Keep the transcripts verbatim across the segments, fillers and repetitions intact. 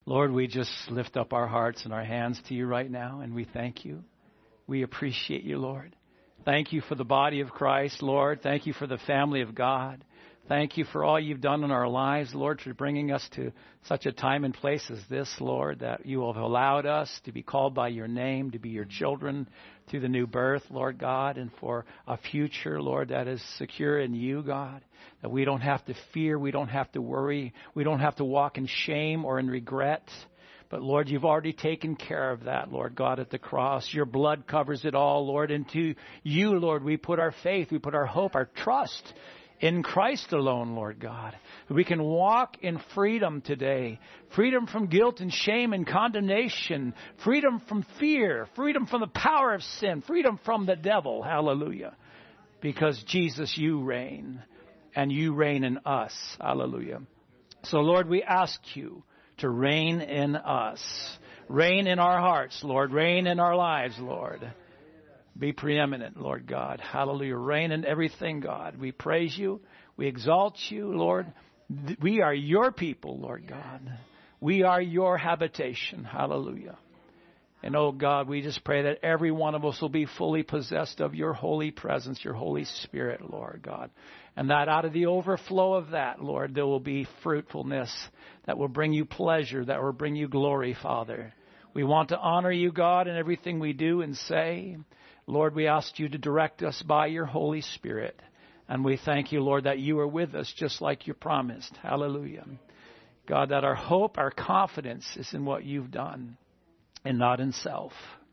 Lord, we just lift up our hearts and our hands to you right now, and we thank you. We appreciate you, Lord. Thank you for the body of Christ, Lord. Thank you for the family of God. Thank you for all you've done in our lives, Lord, for bringing us to such a time and place as this, Lord, that you have allowed us to be called by your name, to be your children through the new birth, Lord God, and for a future, Lord, that is secure in you, God, that we don't have to fear, we don't have to worry, we don't have to walk in shame or in regret. But, Lord, you've already taken care of that, Lord God, at the cross. Your blood covers it all, Lord. And to you, Lord, we put our faith, we put our hope, our trust in Christ alone, Lord God. We can walk in freedom today. Freedom from guilt and shame and condemnation. Freedom from fear. Freedom from the power of sin. Freedom from the devil. Hallelujah. Because, Jesus, you reign. And you reign in us. Hallelujah. So, Lord, we ask you to reign in us. Reign in our hearts, Lord. Reign in our lives, Lord. Be preeminent, Lord God. Hallelujah. Reign in everything, God. We praise you. We exalt you, Lord. We are your people, Lord God. We are your habitation. Hallelujah. And, oh, God, we just pray that every one of us will be fully possessed of your holy presence, your Holy Spirit, Lord God. And that out of the overflow of that, Lord, there will be fruitfulness that will bring you pleasure, that will bring you glory, Father. We want to honor you, God, in everything we do and say. Lord, we ask you to direct us by your Holy Spirit. And we thank you, Lord, that you are with us just like you promised. Hallelujah. God, that our hope, our confidence is in what you've done and not in self.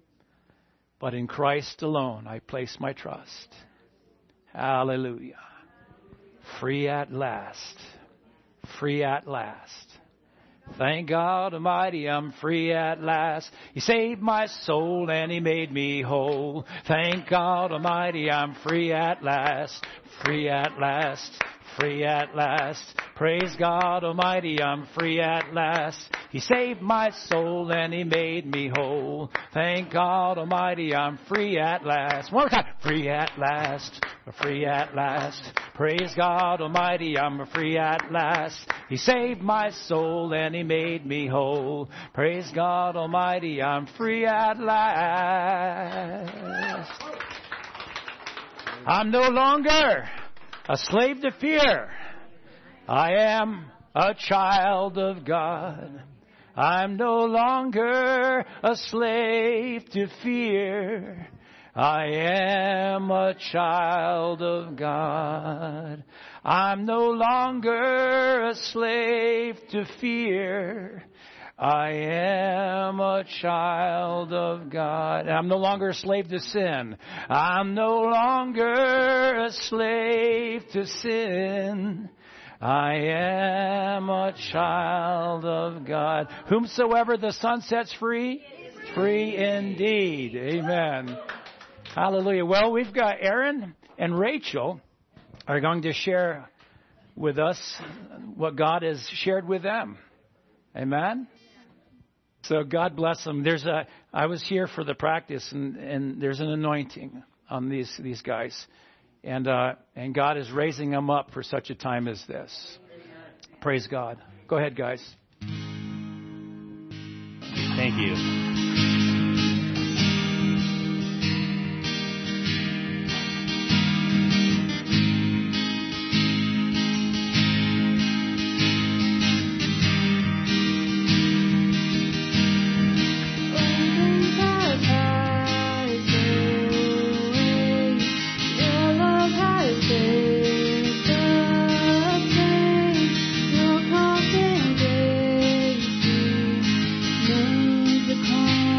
But in Christ alone, I place my trust. Hallelujah. Free at last. Free at last. Thank God Almighty, I'm free at last. He saved my soul and he made me whole. Thank God Almighty, I'm free at last. Free at last. Free at last. Praise God Almighty, I'm free at last. He saved my soul and he made me whole. Thank God Almighty, I'm free at last. One more time. Free at last. Free at last. Praise God Almighty, I'm free at last. He saved my soul and he made me whole. Praise God Almighty, I'm free at last. I'm no longer a slave to fear. I am a child of God. I'm no longer a slave to fear. I am a child of God. I'm no longer a slave to fear. I am a child of God. I'm no longer a slave to sin. I'm no longer a slave to sin. I am a child of God. Whomsoever the Son sets free, free indeed. Amen. Hallelujah. Well, we've got Aaron and Rachel are going to share with us what God has shared with them. Amen. So God bless them. There's a. I was here for the practice, and, and there's an anointing on these these guys, and uh, and God is raising them up for such a time as this. Praise God. Go ahead, guys. Thank you. Come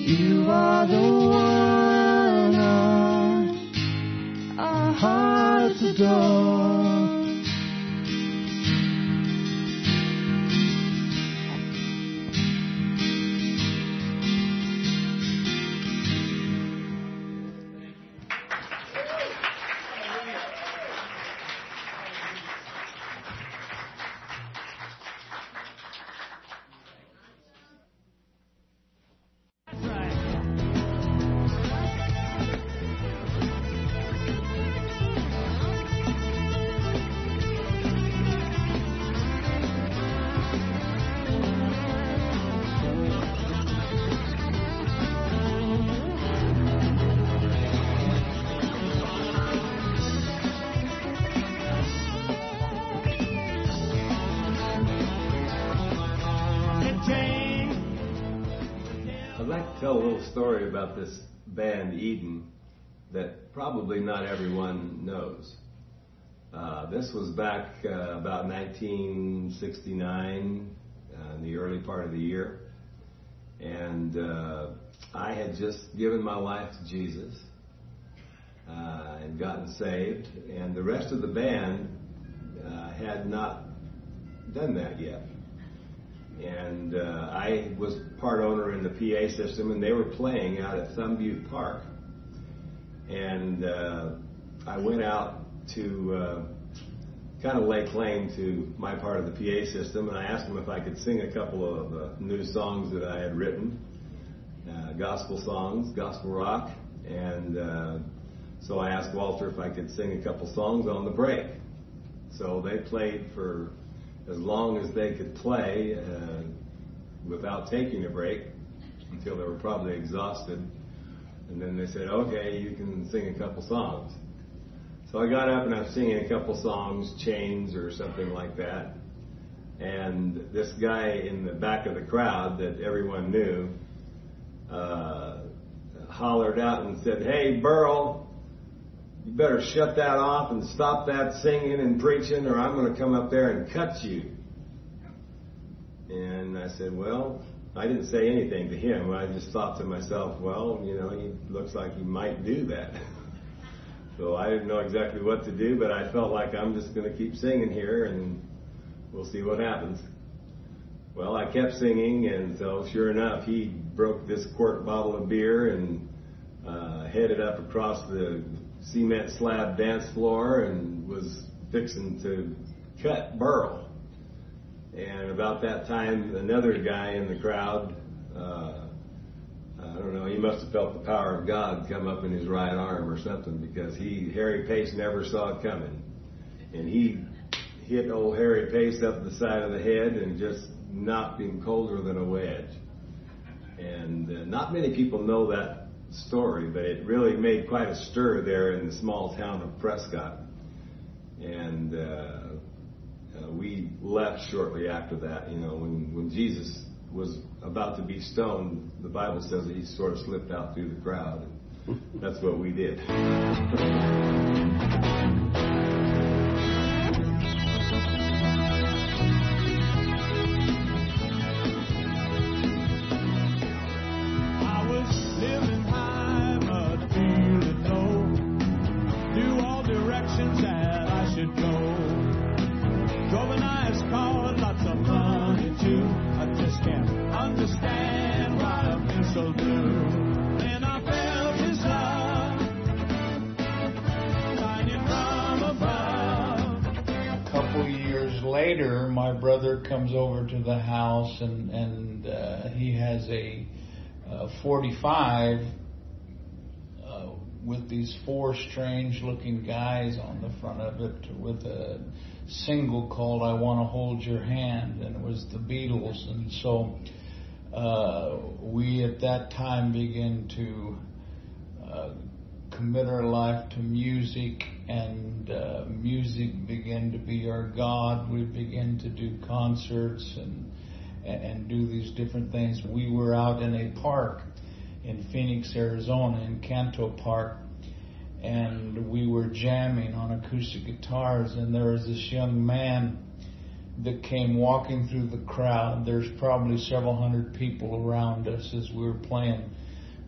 You are the one our, our hearts adore. Story about this band Eden that probably not everyone knows. Uh, this was back uh, about nineteen sixty-nine, uh, in the early part of the year, and uh, I had just given my life to Jesus uh, and gotten saved, and the rest of the band uh, had not done that yet. And uh, I was part owner in the P A system, and they were playing out at Thumb Butte Park. And uh, I went out to uh, kind of lay claim to my part of the P A system, and I asked them if I could sing a couple of uh, new songs that I had written, uh, gospel songs, gospel rock. And uh, so I asked Walter if I could sing a couple songs on the break. So they played for as long as they could play uh, without taking a break until they were probably exhausted. And then they said, okay, you can sing a couple songs. So I got up and I was singing a couple songs, Chains or something like that. And this guy in the back of the crowd that everyone knew uh, hollered out and said, hey, Burl, you better shut that off and stop that singing and preaching, or I'm going to come up there and cut you. And I said, well, I didn't say anything to him. I just thought to myself, well, you know, he looks like he might do that. So I didn't know exactly what to do, but I felt like I'm just going to keep singing here and we'll see what happens. Well, I kept singing, and so sure enough, he broke this quart bottle of beer and uh, headed up across the cement slab dance floor and was fixing to cut Burl. And about that time, another guy in the crowd, uh, I don't know, he must have felt the power of God come up in his right arm or something, because he, Harry Pace never saw it coming. And he hit old Harry Pace up the side of the head and just knocked him colder than a wedge. And uh, not many people know that story, but it really made quite a stir there in the small town of Prescott. And uh, uh, we left shortly after that. You know, when, when Jesus was about to be stoned, the Bible says that he sort of slipped out through the crowd. And that's what we did. My brother comes over to the house, and and uh, he has a uh, forty-five uh, with these four strange-looking guys on the front of it, with a single called "I Want to Hold Your Hand," and it was the Beatles. And so uh, we at that time began to uh, commit our life to music, and uh, music began to be our God. We began to do concerts and, and and do these different things. We were out in a park in Phoenix, Arizona, in Canto Park, and we were jamming on acoustic guitars, and there was this young man that came walking through the crowd. There's probably several hundred people around us as we were playing.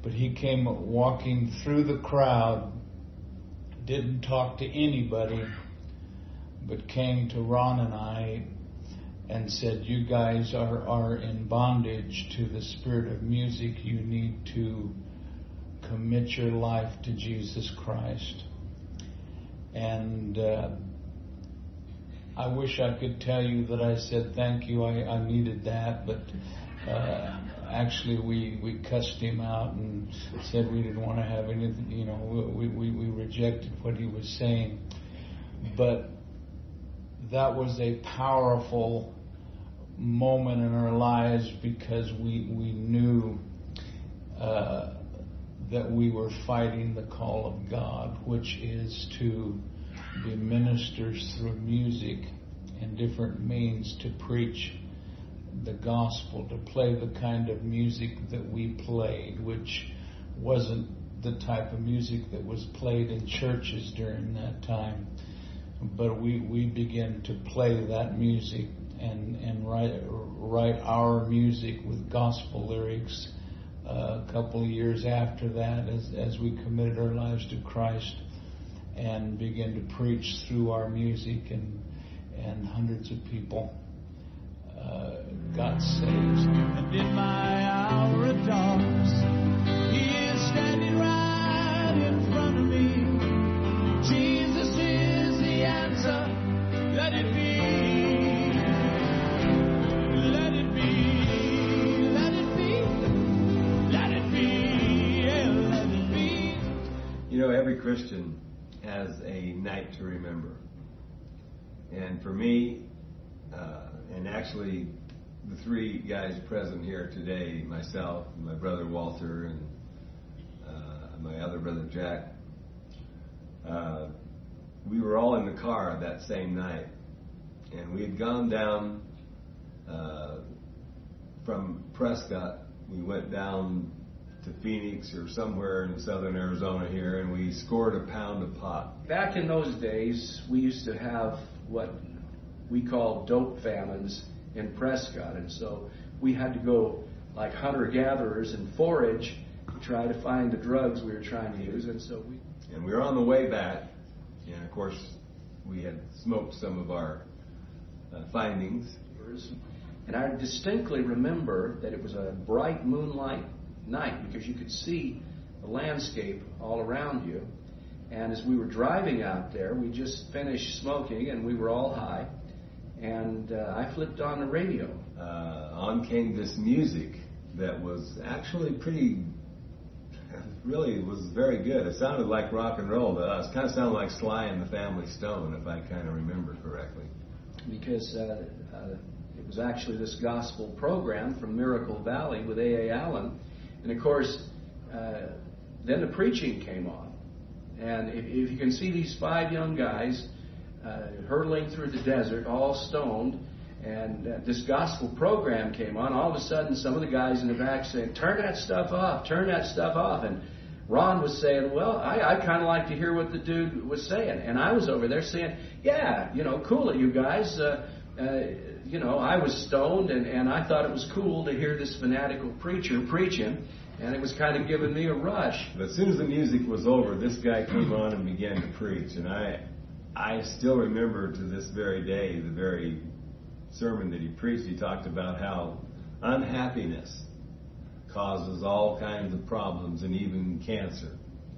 But he came walking through the crowd, didn't talk to anybody, but came to Ron and I and said, you guys are, are in bondage to the spirit of music. You need to commit your life to Jesus Christ. And uh, I wish I could tell you that I said thank you, I, I needed that, but uh, actually we, we cussed him out and said we didn't want to have anything, you know, we, we, we rejected what he was saying. But that was a powerful moment in our lives because we, we knew uh, that we were fighting the call of God, which is to be ministers through music and different means to preach the gospel, to play the kind of music that we played, which wasn't the type of music that was played in churches during that time. But we, we began to play that music and, and write, write our music with gospel lyrics uh, a couple of years after that as, as we committed our lives to Christ and began to preach through our music, and, and hundreds of people uh, got saved. And in my hour of darkness, He is standing right in front of me. Jesus is the answer. Let it be. Let it be. Let it be. Let it be. Yeah, let it be. You know, every Christian has a night to remember. And for me, uh, and actually the three guys present here today, myself, my brother Walter, and uh, my other brother Jack, uh, we were all in the car that same night. And we had gone down uh, from Prescott. We went down to Phoenix or somewhere in southern Arizona here, and we scored a pound of pot. Back in those days, we used to have what we called dope famines in Prescott, and so we had to go like hunter-gatherers and forage to try to find the drugs we were trying to use, and so we... And we were on the way back, and of course, we had smoked some of our uh, findings. And I distinctly remember that it was a bright moonlight night because you could see the landscape all around you. And as we were driving out there, we just finished smoking and we were all high. And uh, I flipped on the radio. Uh, on came this music that was actually pretty, really was very good. It sounded like rock and roll to us. Kind of sounded like Sly and the Family Stone, if I kind of remember correctly. Because uh, uh, it was actually this gospel program from Miracle Valley with A A Allen. And of course, uh, then the preaching came on. And if, if you can see these five young guys uh, hurtling through the desert, all stoned, and uh, this gospel program came on, all of a sudden some of the guys in the back saying, turn that stuff off, turn that stuff off. And Ron was saying, well, I, I kind of like to hear what the dude was saying. And I was over there saying, yeah, you know, cool it, you guys. Uh, uh, you know, I was stoned, and, and I thought it was cool to hear this fanatical preacher preaching, and it was kind of giving me a rush. But as soon as the music was over, this guy came on and began to preach. And I, I still remember to this very day the very sermon that he preached. He talked about how unhappiness causes all kinds of problems and even cancer.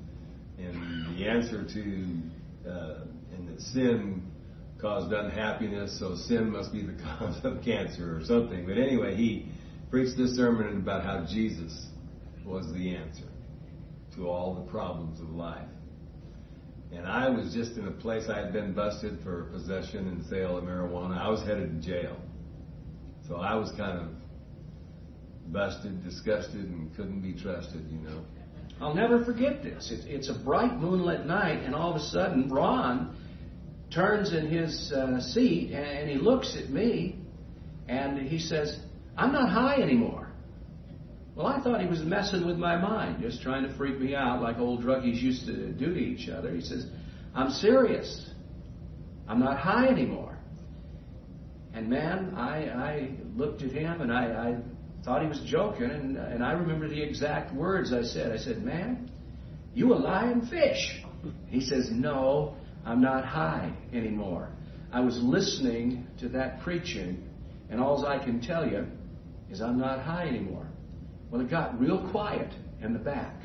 And the answer to, uh, and that sin caused unhappiness, so sin must be the cause of cancer or something. But anyway, he preached this sermon about how Jesus was the answer to all the problems of life. And I was just in a place, I had been busted for possession and sale of marijuana. I was headed to jail. So I was kind of busted, disgusted, and couldn't be trusted, you know. I'll never forget this. It's, it's a bright moonlit night, and all of a sudden, Ron turns in his uh, seat, and, and he looks at me, and he says, I'm not high anymore. Well, I thought he was messing with my mind, just trying to freak me out like old druggies used to do to each other. He says, I'm serious. I'm not high anymore. And man, I, I looked at him, and I, I thought he was joking, and, and I remember the exact words I said. I said, "Man, you a lying fish." He says, "No, I'm not high anymore. I was listening to that preaching, and all I can tell you is I'm not high anymore." Well, it got real quiet in the back.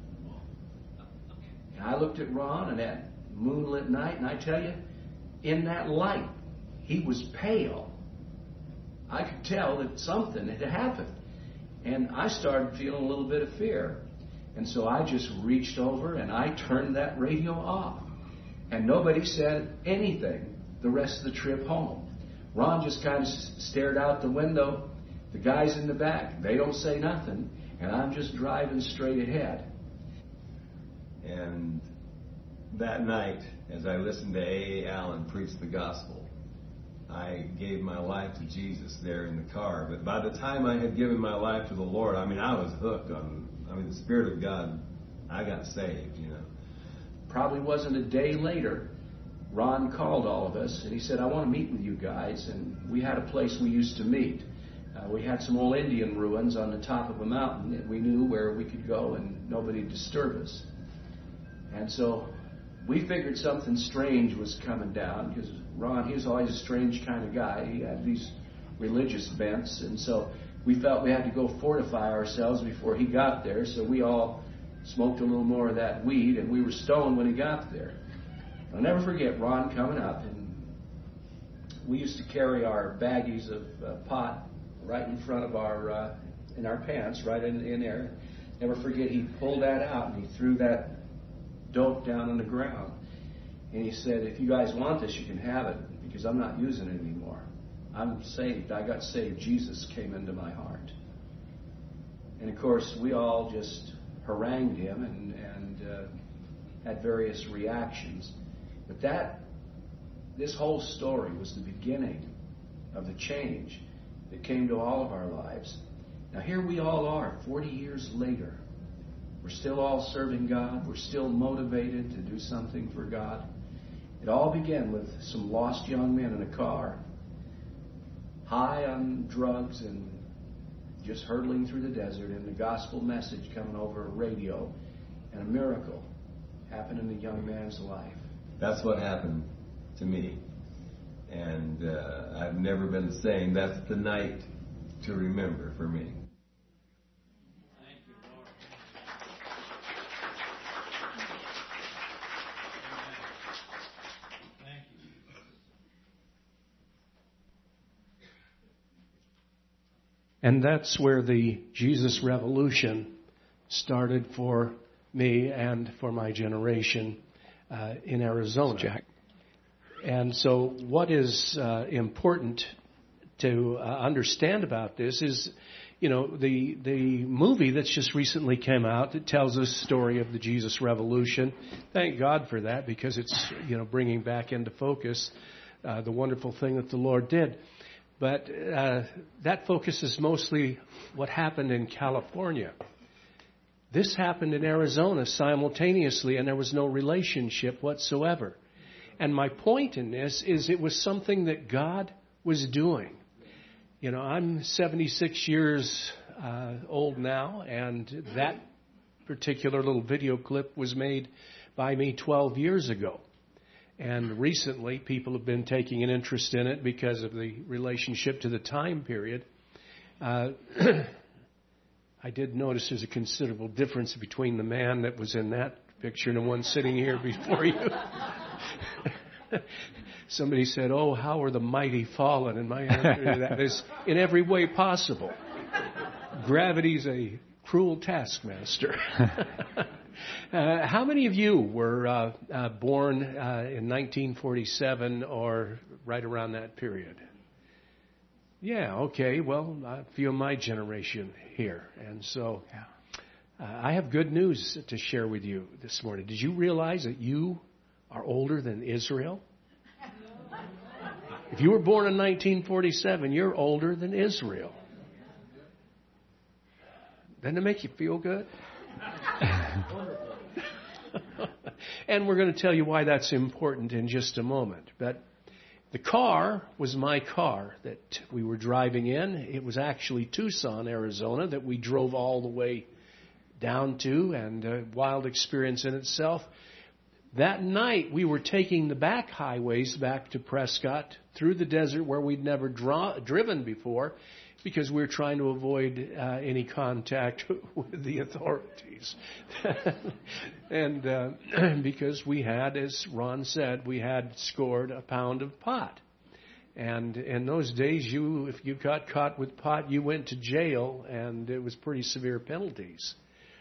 And I looked at Ron on that moonlit night, and I tell you, in that light, he was pale. I could tell that something had happened. And I started feeling a little bit of fear. And so I just reached over and I turned that radio off. And nobody said anything the rest of the trip home. Ron just kind of stared out the window. The guys in the back, they don't say nothing. And I'm just driving straight ahead. And that night, as I listened to A A. Allen preach the gospel, I gave my life to Jesus there in the car. But by the time I had given my life to the Lord, I mean, I was hooked on, I mean, the Spirit of God, I got saved, you know. Probably wasn't a day later, Ron called all of us, and he said, "I want to meet with you guys." And we had a place we used to meet. Uh, we had some old Indian ruins on the top of a mountain, and we knew where we could go and nobody would disturb us. And so we figured something strange was coming down, because Ron, he was always a strange kind of guy. He had these religious bents, and so we felt we had to go fortify ourselves before he got there. So we all smoked a little more of that weed, and we were stoned when he got there. I'll never forget Ron coming up, and we used to carry our baggies of uh, pot right in front of our, uh, in our pants, right in, in there. Never forget, he pulled that out, and he threw that dope down on the ground. And he said, "If you guys want this, you can have it, because I'm not using it anymore. I'm saved. I got saved. Jesus came into my heart." And of course, we all just harangued him and, and uh, had various reactions. But that, this whole story was the beginning of the change that came to all of our lives. Now here we all are, forty years later. We're still all serving God. We're still motivated to do something for God. It all began with some lost young men in a car, high on drugs and just hurtling through the desert, and the gospel message coming over a radio, and a miracle happened in the young man's life. That's what happened to me. And uh, I've never been the same. That's the night to remember for me. Thank you, Lord. Thank you. And that's where the Jesus Revolution started for me and for my generation uh, in Arizona. Jack. And so what is uh, important to uh, understand about this is, you know, the the movie that's just recently came out that tells us the story of the Jesus Revolution. Thank God for that, because it's, you know, bringing back into focus uh, the wonderful thing that the Lord did. But uh, that focuses mostly what happened in California. This happened in Arizona simultaneously, and there was no relationship whatsoever. And my point in this is it was something that God was doing. You know, I'm seventy-six years uh, old now, and that particular little video clip was made by me twelve years ago. And recently, people have been taking an interest in it because of the relationship to the time period. Uh, I did notice there's a considerable difference between the man that was in that picture and the one sitting here before you. Somebody said, "Oh, how are the mighty fallen?" And my answer to that is, in every way possible. Gravity's a cruel taskmaster. uh, how many of you were uh, uh, born uh, in nineteen forty-seven or right around that period? Yeah, okay. Well, a few of my generation here. And so uh, I have good news to share with you this morning. Did you realize that you are older than Israel? If you were born in nineteen forty-seven, you're older than Israel. Doesn't it make you feel good? And we're going to tell you why that's important in just a moment. But The car was my car that we were driving in. It was actually Tucson, Arizona, that we drove all the way down to, and a wild experience in itself. That night, we were taking the back highways back to Prescott through the desert where we'd never draw, driven before, because we were trying to avoid uh, any contact with the authorities. and uh, because we had, as Ron said, we had scored a pound of pot. And in those days, you if you got caught with pot, you went to jail, and it was pretty severe penalties.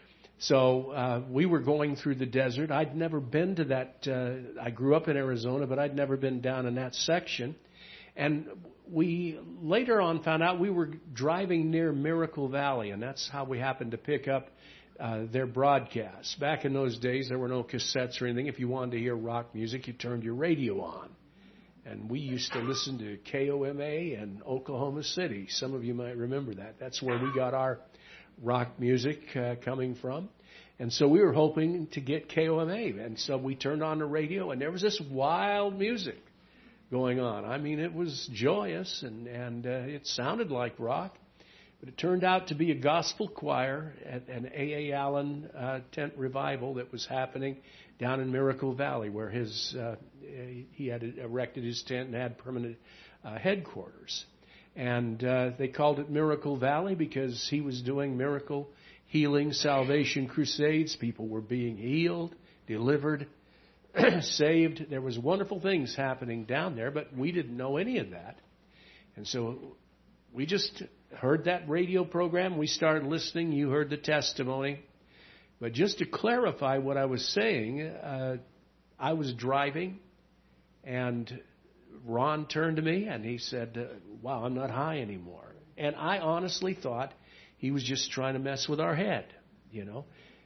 So uh, we were going through the desert. I'd never been to that. Uh, I grew up in Arizona, but I'd never been down in that section. And we later on found out we were driving near Miracle Valley, and that's how we happened to pick up uh, their broadcasts. Back in those days, there were no cassettes or anything. If you wanted to hear rock music, you turned your radio on. And we used to listen to K O M A in Oklahoma City. Some of you might remember that. That's where we got our rock music uh, coming from. And so we were hoping to get K O M A. And so we turned on the radio, and there was this wild music going on. I mean, it was joyous, and, and uh, it sounded like rock. But it turned out to be a gospel choir at an A A. Allen uh, tent revival that was happening down in Miracle Valley, where his uh, he had erected his tent and had permanent uh, headquarters. And uh, they called it Miracle Valley because he was doing miracle healing, salvation crusades. People were being healed, delivered, saved. There was wonderful things happening down there, but we didn't know any of that. And so we just heard that radio program. We started listening. You heard the testimony. But just to clarify what I was saying, uh, I was driving, and Ron turned to me and he said, uh, wow, I'm not high anymore. And I honestly thought he was just trying to mess with our head, you know.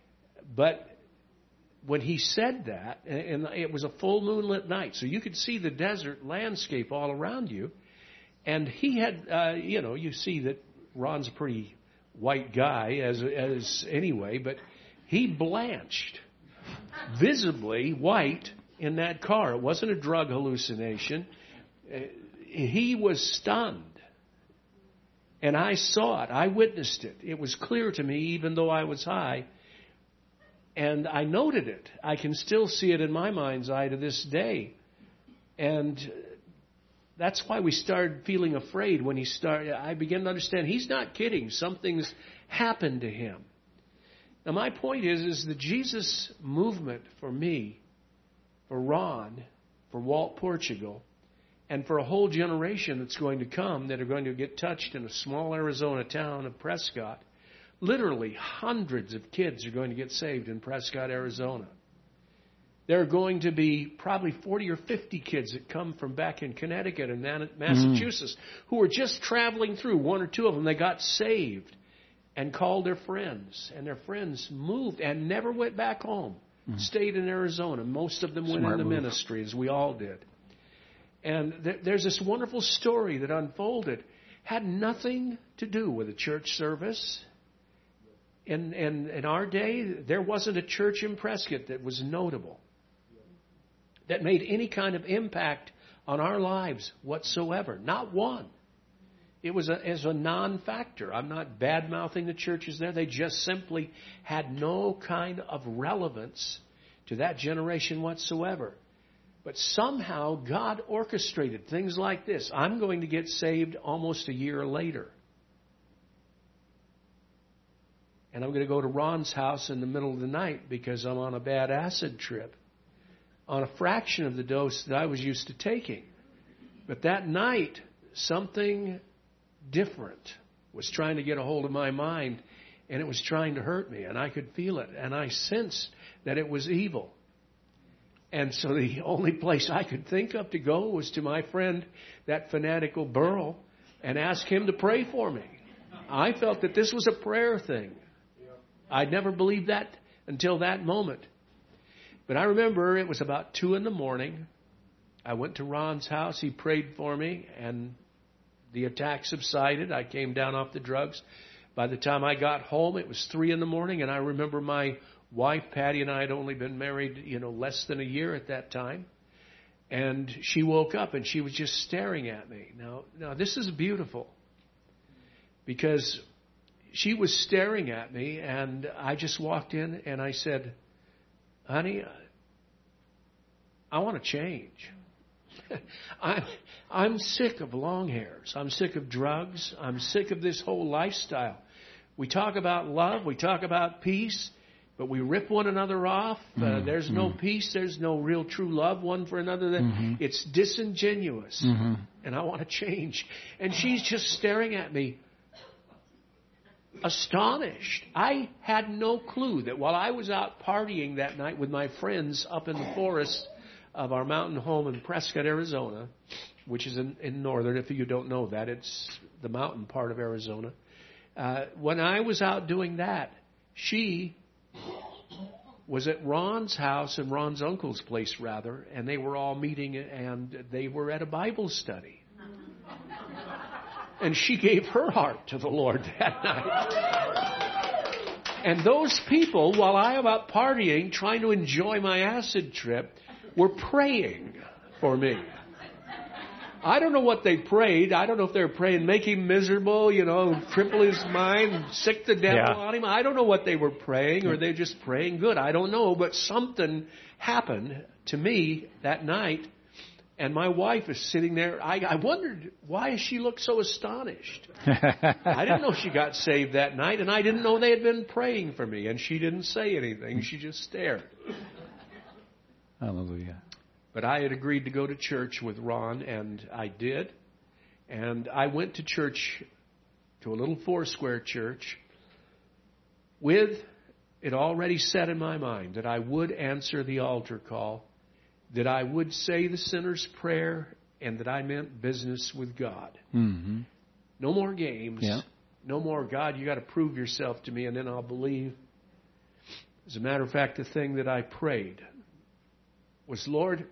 But when he said that, and it was a full moonlit night, so you could see the desert landscape all around you. And he had, uh, you know, you see that Ron's a pretty white guy as as anyway, but he blanched, visibly white in that car. It wasn't a drug hallucination. Uh, he was stunned. And I saw it. I witnessed it. It was clear to me, even though I was high. And I noted it. I can still see it in my mind's eye to this day. And that's why we started feeling afraid when he started. I began to understand he's not kidding. Something's happened to him. Now, my point is, is the Jesus movement for me, for Ron, for Walt Portugal, and for a whole generation that's going to come that are going to get touched in a small Arizona town of Prescott. Literally hundreds of kids are going to get saved in Prescott, Arizona. There are going to be probably forty or fifty kids that come from back in Connecticut and Massachusetts mm. who are just traveling through. One or two of them, they got saved and called their friends. And their friends moved and never went back home. Mm. Stayed in Arizona. Most of them Smart went into move. ministry, as we all did. And th- there's this wonderful story that unfolded. Had nothing to do with a church service. In, in, in our day, there wasn't a church in Prescott that was notable, that made any kind of impact on our lives whatsoever. Not one. It was a, as a non-factor. I'm not bad-mouthing the churches there. They just simply had no kind of relevance to that generation whatsoever. But somehow God orchestrated things like this. I'm going to get saved almost a year later. And I'm going to go to Ron's house in the middle of the night because I'm on a bad acid trip, on a fraction of the dose that I was used to taking. But that night, something different was trying to get a hold of my mind, and it was trying to hurt me, and I could feel it, and I sensed that it was evil. And so the only place I could think of to go was to my friend, that fanatical Burl, and ask him to pray for me. I felt that this was a prayer thing. I'd never believed that until that moment. But I remember it was about two in the morning. I went to Ron's house. He prayed for me, and the attack subsided. I came down off the drugs. By the time I got home, it was three in the morning, and I remember my wife, Patty, and I had only been married, you know, less than a year at that time. And she woke up and she was just staring at me. Now, now this is beautiful because she was staring at me, and I just walked in and I said, honey, I want to change. I'm, I'm sick of long hairs. I'm sick of drugs. I'm sick of this whole lifestyle. We talk about love. We talk about peace. But we rip one another off. Uh, mm-hmm. There's no mm-hmm. peace. There's no real true love one for another. Mm-hmm. It's disingenuous. Mm-hmm. And I want to change. And she's just staring at me, astonished. I had no clue that while I was out partying that night with my friends up in the forest of our mountain home in Prescott, Arizona, which is in, in northern, if you don't know that, it's the mountain part of Arizona. Uh, when I was out doing that, she was at Ron's house and Ron's uncle's place, rather, and they were all meeting and they were at a Bible study. And she gave her heart to the Lord that night. And those people, while I was out partying, trying to enjoy my acid trip, were praying for me. I don't know what they prayed. I don't know if they were praying, make him miserable, you know, cripple his mind, sick the devil yeah. on him. I don't know what they were praying, or they're just praying good. I don't know, but something happened to me that night, and my wife is sitting there. I, I wondered, why she looked so astonished? I didn't know she got saved that night, and I didn't know they had been praying for me, and she didn't say anything. She just stared. Hallelujah. But I had agreed to go to church with Ron, and I did. And I went to church, to a little four-square church, with it already set in my mind that I would answer the altar call, that I would say the sinner's prayer, and that I meant business with God. Mm-hmm. No more games. Yeah. No more, God, you got to prove yourself to me, and then I'll believe. As a matter of fact, the thing that I prayed was, Lord,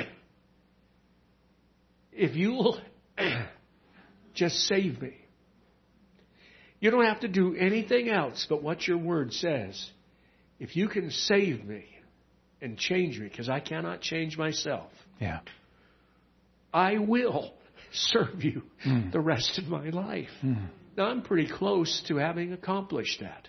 if you'll just save me. You don't have to do anything else but what your word says. If you can save me and change me, because I cannot change myself. Yeah. I will serve you mm. the rest of my life. Mm. Now, I'm pretty close to having accomplished that.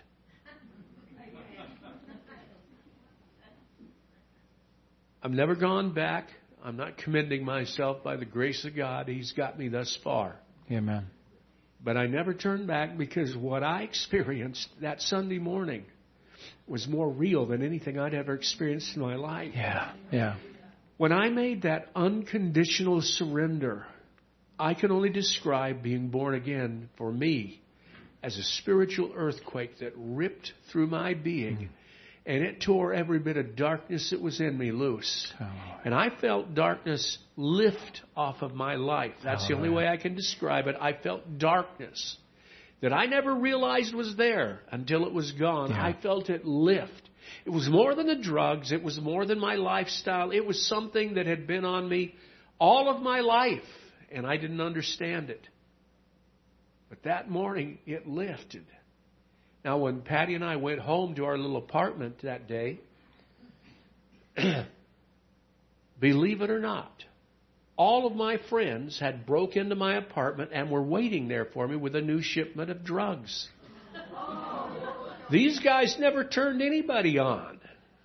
I've never gone back. I'm not commending myself. By the grace of God, He's got me thus far. Amen. But I never turned back, because what I experienced that Sunday morning was more real than anything I'd ever experienced in my life. Yeah, yeah. When I made that unconditional surrender, I can only describe being born again for me as a spiritual earthquake that ripped through my being. Mm. And it tore every bit of darkness that was in me loose. Oh, and I felt darkness lift off of my life. That's oh, the only way I can describe it. I felt darkness that I never realized was there until it was gone. Yeah. I felt it lift. It was more than the drugs. It was more than my lifestyle. It was something that had been on me all of my life, and I didn't understand it. But that morning, it lifted. Now, when Patty and I went home to our little apartment that day, believe it or not, all of my friends had broke into my apartment and were waiting there for me with a new shipment of drugs. These guys never turned anybody on.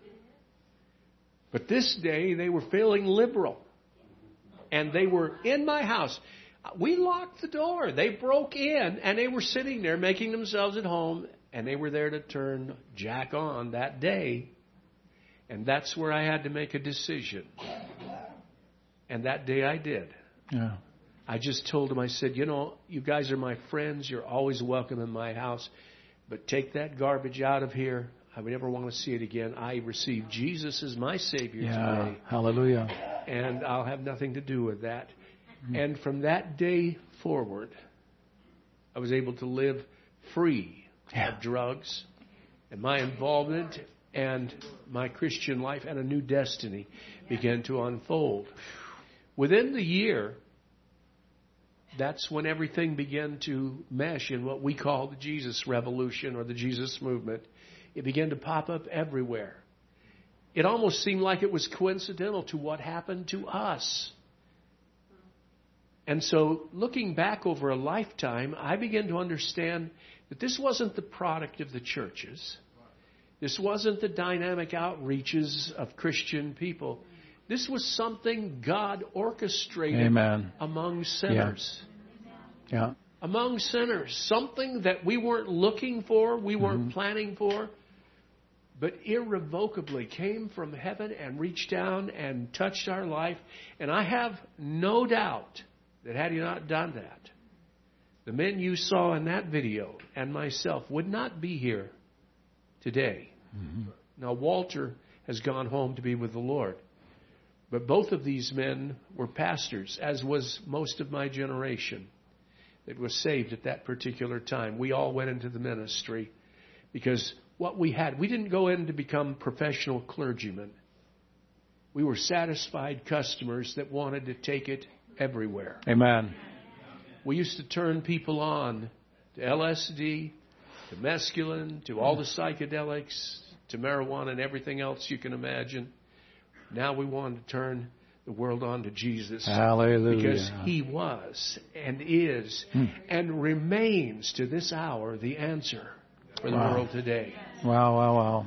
But this day, they were feeling liberal. And they were in my house. We locked the door. They broke in, and they were sitting there making themselves at home. And they were there to turn Jack on that day. And that's where I had to make a decision. And that day I did. Yeah. I just told them, I said, you know, you guys are my friends. You're always welcome in my house. But take that garbage out of here. I would never want to see it again. I received Jesus as my Savior yeah. today. Hallelujah. And I'll have nothing to do with that. Mm-hmm. And from that day forward, I was able to live free yeah. of drugs, and my involvement and my Christian life and a new destiny began to unfold. Within the year, that's when everything began to mesh in what we call the Jesus Revolution or the Jesus Movement. It began to pop up everywhere. it almost seemed like it was coincidental to what happened to us. And so, looking back over a lifetime, I began to understand that this wasn't the product of the churches. This wasn't the dynamic outreaches of Christian people. This was something God orchestrated Amen. among sinners. Yeah. yeah. Among sinners. Something that we weren't looking for, we weren't mm-hmm. planning for, but irrevocably came from heaven and reached down and touched our life. And I have no doubt that had He not done that, the men you saw in that video and myself would not be here today. Mm-hmm. Now, Walter has gone home to be with the Lord. But both of these men were pastors, as was most of my generation that was saved at that particular time. We all went into the ministry because what we had, we didn't go in to become professional clergymen. We were satisfied customers that wanted to take it everywhere. Amen. We used to turn people on to L S D, to mescaline, to all the psychedelics, to marijuana and everything else you can imagine. Now we want to turn the world on to Jesus. Hallelujah. Because He was and is hmm. and remains to this hour the answer for the wow. world today. Wow, wow, wow.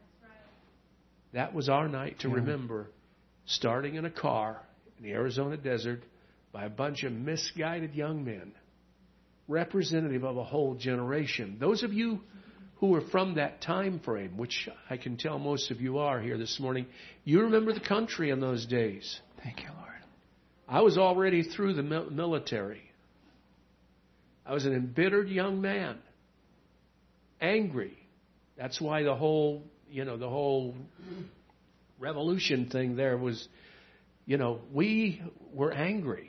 That was our night to yeah. remember, starting in a car in the Arizona desert by a bunch of misguided young men, representative of a whole generation. Those of you who are from that time frame, which I can tell most of you are here this morning, you remember the country in those days. Thank you, Lord. I was already through the military. I was an embittered young man, angry. That's why the whole, you know, the whole revolution thing there was, you know, we were angry.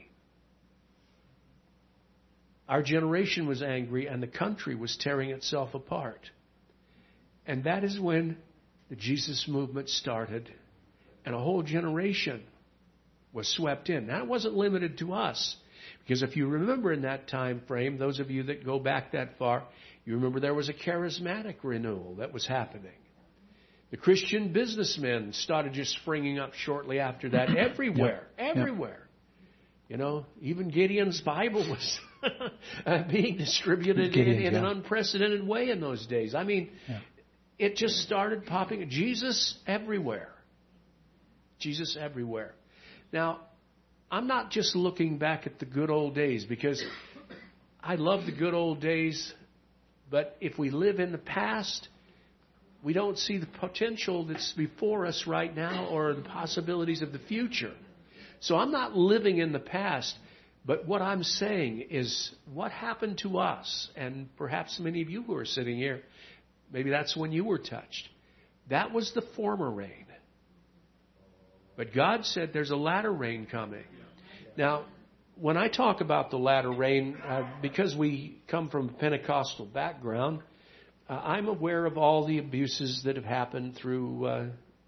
Our generation was angry, and the country was tearing itself apart. And that is when the Jesus movement started, and a whole generation was swept in. That wasn't limited to us, because if you remember in that time frame, those of you that go back that far, you remember there was a charismatic renewal that was happening. The Christian businessmen started just springing up shortly after that everywhere, yep. everywhere. Yep. You know, even Gideon's Bible was being distributed Gideon, in, in yeah. an unprecedented way in those days. I mean, yeah. it just started popping. Jesus everywhere. Jesus everywhere. Now, I'm not just looking back at the good old days, because I love the good old days, but if we live in the past, we don't see the potential that's before us right now or the possibilities of the future. So I'm not living in the past, but what I'm saying is what happened to us, and perhaps many of you who are sitting here, maybe that's when you were touched. That was the former rain. But God said there's a latter rain coming. Now, when I talk about the latter rain, uh, because we come from a Pentecostal background, uh, I'm aware of all the abuses that have happened through uh,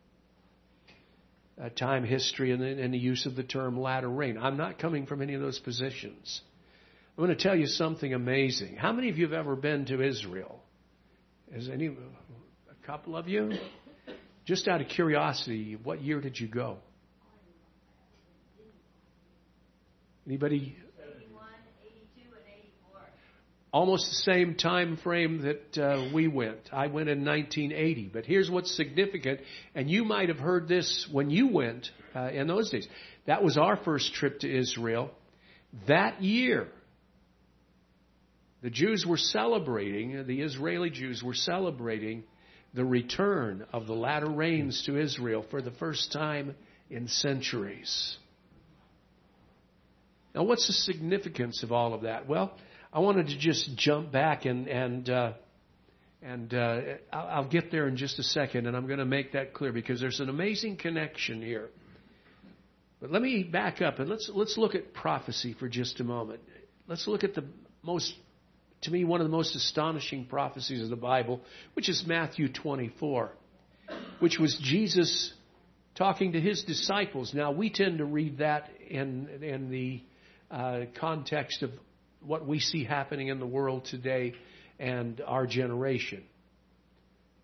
uh, time history and the, and the use of the term latter rain. I'm not coming from any of those positions. I'm going to tell you something amazing. How many of you have ever been to Israel? Is any, a couple of you? Just out of curiosity, what year did you go? Anybody? eighty-one, eighty-two, and eighty-four. Almost the same time frame that uh, we went. I went in nineteen eighty. But here's what's significant, and you might have heard this when you went uh, in those days. That was our first trip to Israel. That year, the Jews were celebrating, the Israeli Jews were celebrating the return of the latter rains to Israel for the first time in centuries. Now, what's the significance of all of that? Well, I wanted to just jump back and and uh, and uh, I'll get there in just a second, and I'm going to make that clear because there's an amazing connection here. But let me back up and let's let's look at prophecy for just a moment. Let's look at the most, to me, one of the most astonishing prophecies of the Bible, which is Matthew twenty-four, which was Jesus talking to his disciples. Now, we tend to read that in in the uh, context of what we see happening in the world today and our generation.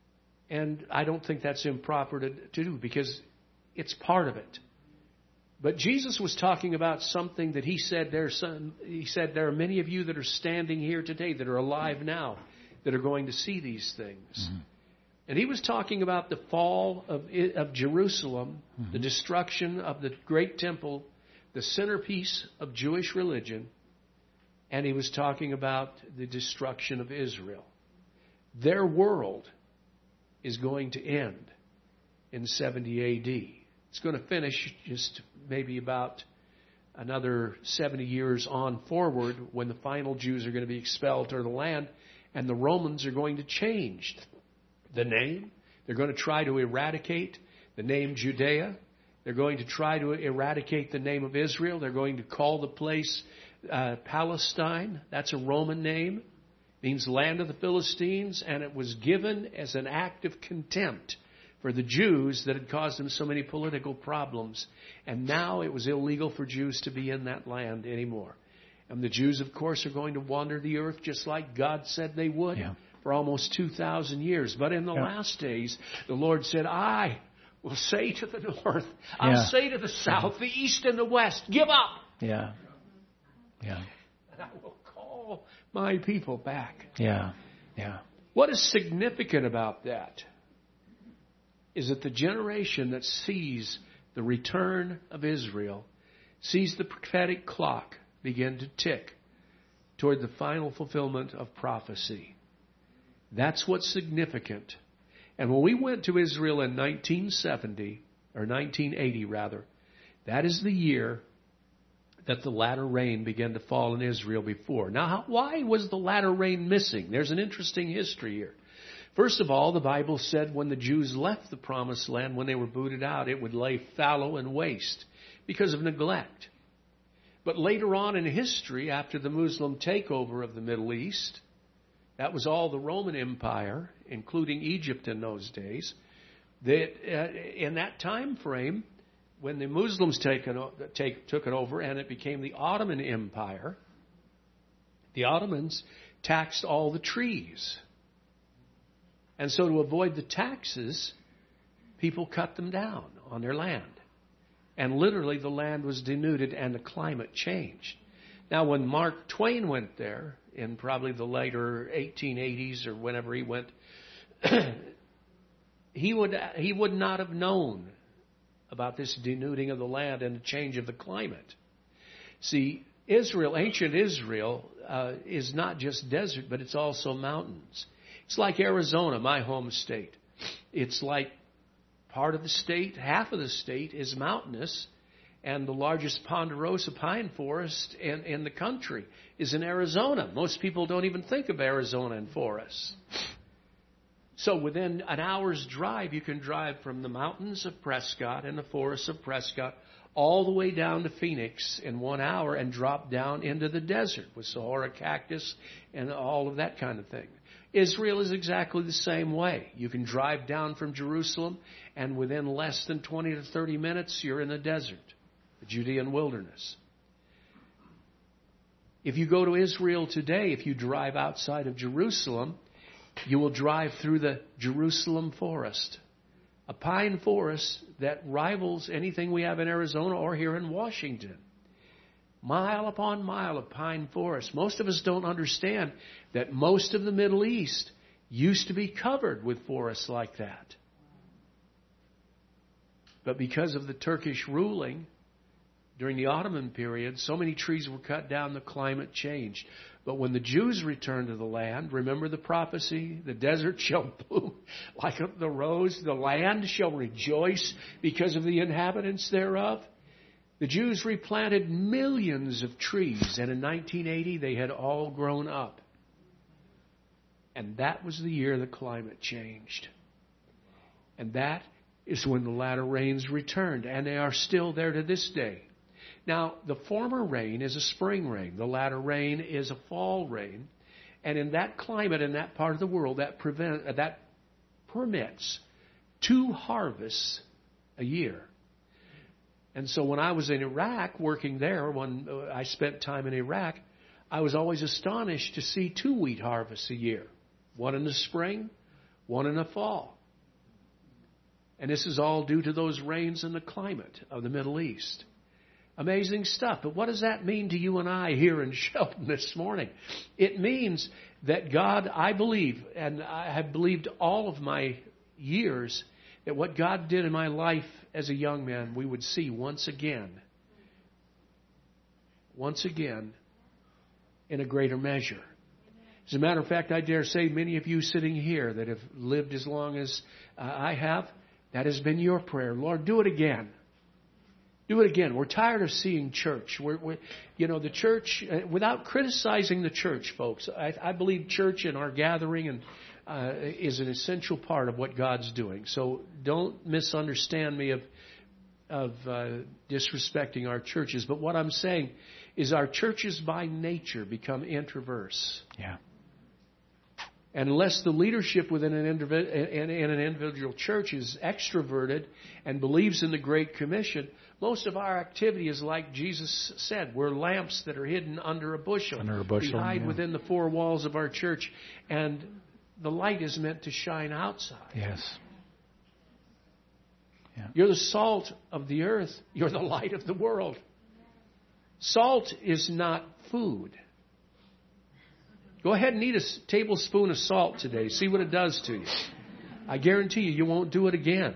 And I don't think that's improper to, to do because it's part of it. But Jesus was talking about something that he said there's some, he said there are many of you that are standing here today that are alive now that are going to see these things. Mm-hmm. And he was talking about the fall of, of Jerusalem, mm-hmm. the destruction of the great temple, the centerpiece of Jewish religion, and he was talking about the destruction of Israel. Their world is going to end in seventy A D. It's going to finish just maybe about another seventy years on forward when the final Jews are going to be expelled to the land, and the Romans are going to change the name. They're going to try to eradicate the name Judea. They're going to try to eradicate the name of Israel. They're going to call the place uh, Palestine. That's a Roman name. It means land of the Philistines, and it was given as an act of contempt for the Jews that had caused them so many political problems. And now it was illegal for Jews to be in that land anymore. And the Jews, of course, are going to wander the earth just like God said they would yeah. for almost two thousand years. But in the yeah. last days, the Lord said, I will say to the north, I'll yeah. say to the south, the east and the west, give up. Yeah. Yeah. And I will call my people back. Yeah. Yeah. What is significant about that is that the generation that sees the return of Israel sees the prophetic clock begin to tick toward the final fulfillment of prophecy. That's what's significant. And when we went to Israel in nineteen seventy, or nineteen eighty rather, that is the year that the latter rain began to fall in Israel before. Now, how, why was the latter rain missing? There's an interesting history here. First of all, the Bible said when the Jews left the promised land, when they were booted out, it would lay fallow and waste because of neglect. But later on in history, after the Muslim takeover of the Middle East, that was all the Roman Empire, including Egypt in those days, that uh, in that time frame, when the Muslims taken, take, took it over and it became the Ottoman Empire, the Ottomans taxed all the trees. And so to avoid the taxes, people cut them down on their land. And literally the land was denuded and the climate changed. Now when Mark Twain went there, in probably the later eighteen eighties or whenever he went, he would he would not have known about this denuding of the land and the change of the climate. See, Israel, ancient Israel, uh, is not just desert, but it's also mountains. It's like Arizona, my home state. It's like part of the state, half of the state is mountainous, and the largest ponderosa pine forest in, in the country is in Arizona. Most people don't even think of Arizona in forests. So within an hour's drive, you can drive from the mountains of Prescott and the forests of Prescott all the way down to Phoenix in one hour and drop down into the desert with Sahara cactus and all of that kind of thing. Israel is exactly the same way. You can drive down from Jerusalem, and within less than twenty to thirty minutes, you're in the desert, the Judean wilderness. If you go to Israel today, if you drive outside of Jerusalem, you will drive through the Jerusalem forest, a pine forest that rivals anything we have in Arizona or here in Washington. Mile upon mile of pine forest. Most of us don't understand that most of the Middle East used to be covered with forests like that. But because of the Turkish ruling during the Ottoman period, so many trees were cut down, the climate changed. But when the Jews returned to the land, remember the prophecy, the desert shall bloom like the rose, the land shall rejoice because of the inhabitants thereof. The Jews replanted millions of trees, and in nineteen eighty they had all grown up. And that was the year the climate changed. And that is when the latter rains returned, and they are still there to this day. Now, the former rain is a spring rain. The latter rain is a fall rain. And in that climate, in that part of the world, that, prevent, uh, that permits two harvests a year. And so when I was in Iraq, working there, when I spent time in Iraq, I was always astonished to see two wheat harvests a year. One in the spring, one in the fall. And this is all due to those rains and the climate of the Middle East. Amazing stuff. But what does that mean to you and I here in Shelton this morning? It means that God, I believe, and I have believed all of my years, that what God did in my life as a young man, we would see once again, once again, in a greater measure. As a matter of fact, I dare say many of you sitting here that have lived as long as uh, I have, that has been your prayer. Lord, do it again. Do it again. We're tired of seeing church. We're, we're you know, the church, uh, without criticizing the church, folks, I, I believe church in our gathering and uh, is an essential part of what God's doing. So don't misunderstand me of of uh, disrespecting our churches. But what I'm saying is our churches by nature become introverse. Yeah. And unless the leadership within an, individ- in, in an individual church is extroverted and believes in the Great Commission, most of our activity is like Jesus said. We're lamps that are hidden under a bushel. Under a bushel, We hide yeah. within the four walls of our church. And the light is meant to shine outside. Yes. Yeah. You're the salt of the earth. You're the light of the world. Salt is not food. Go ahead and eat a tablespoon of salt today. See what it does to you. I guarantee you, you won't do it again.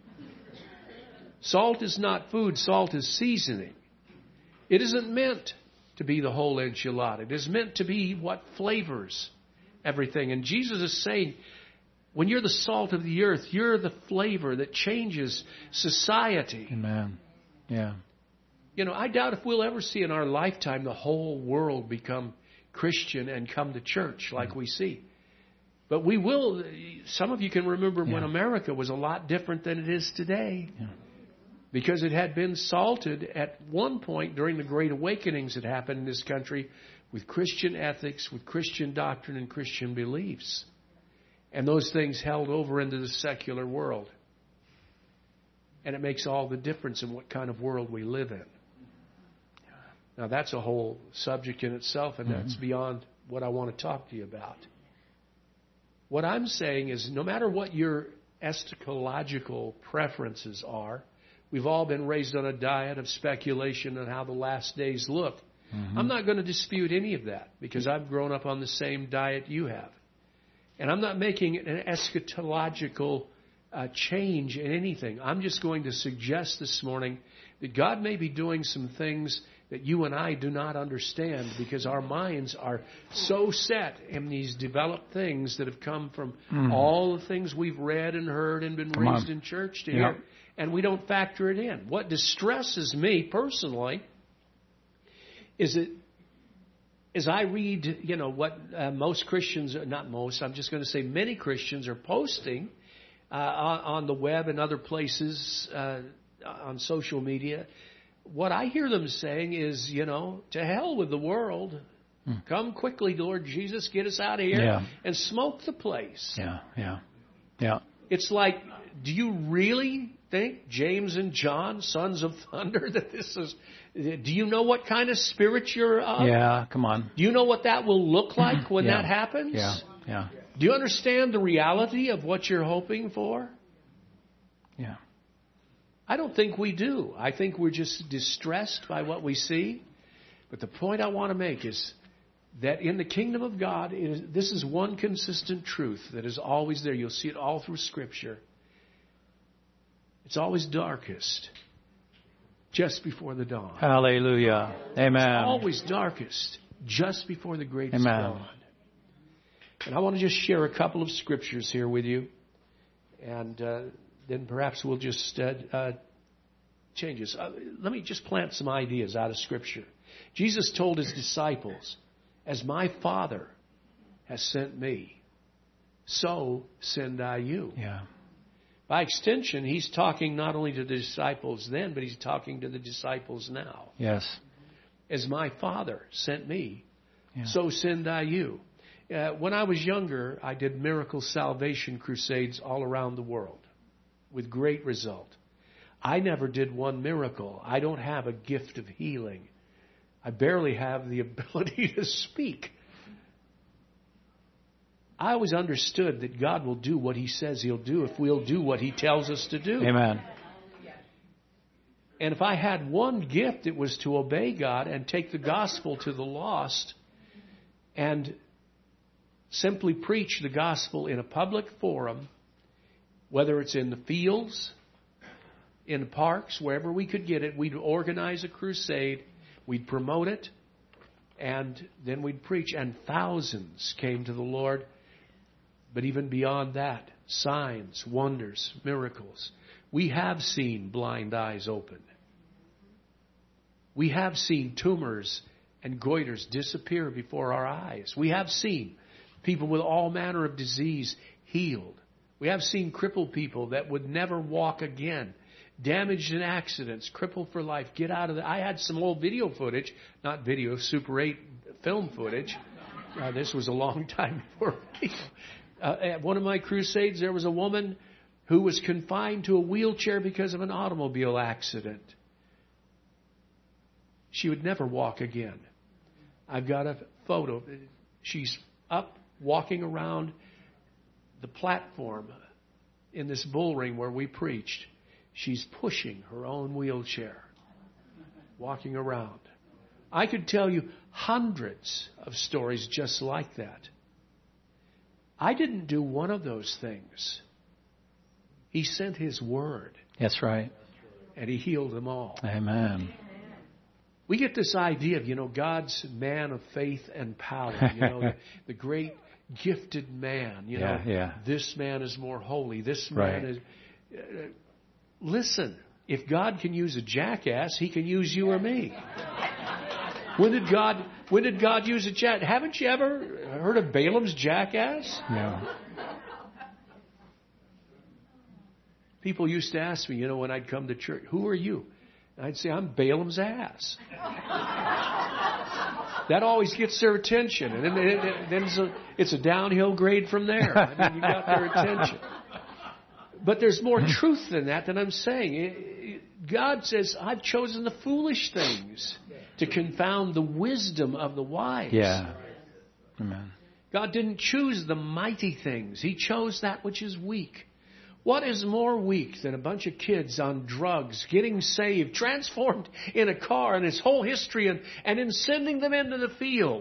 Salt is not food. Salt is seasoning. It isn't meant to be the whole enchilada. It is meant to be what flavors everything. And Jesus is saying, when you're the salt of the earth, you're the flavor that changes society. Amen. Yeah. You know, I doubt if we'll ever see in our lifetime the whole world become Christian and come to church like we see. But we will. Some of you can remember Yeah. when America was a lot different than it is today. Yeah. Because it had been salted at one point during the Great Awakenings that happened in this country with Christian ethics, with Christian doctrine and Christian beliefs. And those things held over into the secular world. And it makes all the difference in what kind of world we live in. Now, that's a whole subject in itself, and that's beyond what I want to talk to you about. What I'm saying is, no matter what your eschatological preferences are, we've all been raised on a diet of speculation on how the last days look. Mm-hmm. I'm not going to dispute any of that, because I've grown up on the same diet you have. And I'm not making an eschatological uh, change in anything. I'm just going to suggest this morning that God may be doing some things that you and I do not understand, because our minds are so set in these developed things that have come from mm. all the things we've read and heard and been Come raised on. in church to Yeah. hear, and we don't factor it in. What distresses me personally is that as I read, you know, what uh, most Christians, not most, I'm just going to say many Christians are posting uh, on, on the web and other places uh, on social media, what I hear them saying is, you know, to hell with the world. Hmm. Come quickly, Lord Jesus, get us out of here Yeah. and smoke the place. Yeah, yeah, yeah. It's like, do you really think, James and John, sons of thunder, that this is... Do you know what kind of spirit you're of? Yeah, come on. Do you know what that will look like when Yeah. that happens? Yeah, yeah, Do you understand the reality of what you're hoping for? yeah. I don't think we do. I think we're just distressed by what we see. But the point I want to make is that in the kingdom of God, it is, this is one consistent truth that is always there. You'll see it all through Scripture. It's always darkest just before the dawn. Hallelujah. Amen. It's always darkest just before the greatest Amen. dawn. And I want to just share a couple of scriptures here with you. And uh, then perhaps we'll just uh, uh, change this. Uh, let me just plant some ideas out of Scripture. Jesus told his disciples, as my Father has sent me, so send I you. Yeah. By extension, he's talking not only to the disciples then, but he's talking to the disciples now. Yes. As my Father sent me, Yeah. so send I you. Uh, when I was younger, I did miracle salvation crusades all around the world with great result. I never did one miracle. I don't have a gift of healing. I barely have the ability to speak. I always understood that God will do what He says He'll do if we'll do what He tells us to do. Amen. And if I had one gift, it was to obey God and take the gospel to the lost and simply preach the gospel in a public forum, whether it's in the fields, in the parks, wherever we could get it. We'd organize a crusade, we'd promote it, and then we'd preach. And thousands came to the Lord. But even beyond that, signs, wonders, miracles. We have seen blind eyes open. We have seen tumors and goiters disappear before our eyes. We have seen people with all manner of disease healed. We have seen crippled people that would never walk again, damaged in accidents, crippled for life, get out of the... I had some old video footage, not video, Super eight film footage. Uh, this was a long time before me. Uh, at one of my crusades, there was a woman who was confined to a wheelchair because of an automobile accident. She would never walk again. I've got a photo. She's up walking around the platform in this bull ring where we preached. She's pushing her own wheelchair, walking around. I could tell you hundreds of stories just like that. I didn't do one of those things. He sent His word. That's right. And He healed them all. Amen. We get this idea of, you know, God's man of faith and power. You know, the, the great gifted man. You know, yeah, yeah. This man is more holy. This man Right. is... Uh, listen, if God can use a jackass, He can use you or me. When did God... When did God use a jackass? Haven't you ever heard of Balaam's jackass? Yeah. People used to ask me, you know, when I'd come to church, who are you? And I'd say, I'm Balaam's ass. That always gets their attention. And then, then it's, a, it's a downhill grade from there. I mean, you got their attention. But there's more truth than that that I'm saying. God says, I've chosen the foolish things to confound the wisdom of the wise. Yeah. Amen. God didn't choose the mighty things. He chose that which is weak. What is more weak than a bunch of kids on drugs, getting saved, transformed in a car, and his whole history, and, and then sending them into the field?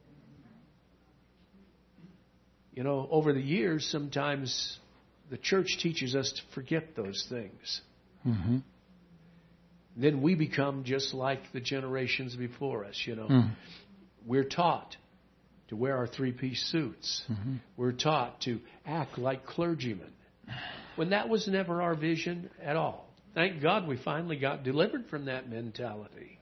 You know, over the years, sometimes the church teaches us to forget those things. Mm-hmm. Then we become just like the generations before us, you know. Mm. We're taught to wear our three-piece suits. Mm-hmm. We're taught to act like clergymen, when that was never our vision at all. Thank God we finally got delivered from that mentality.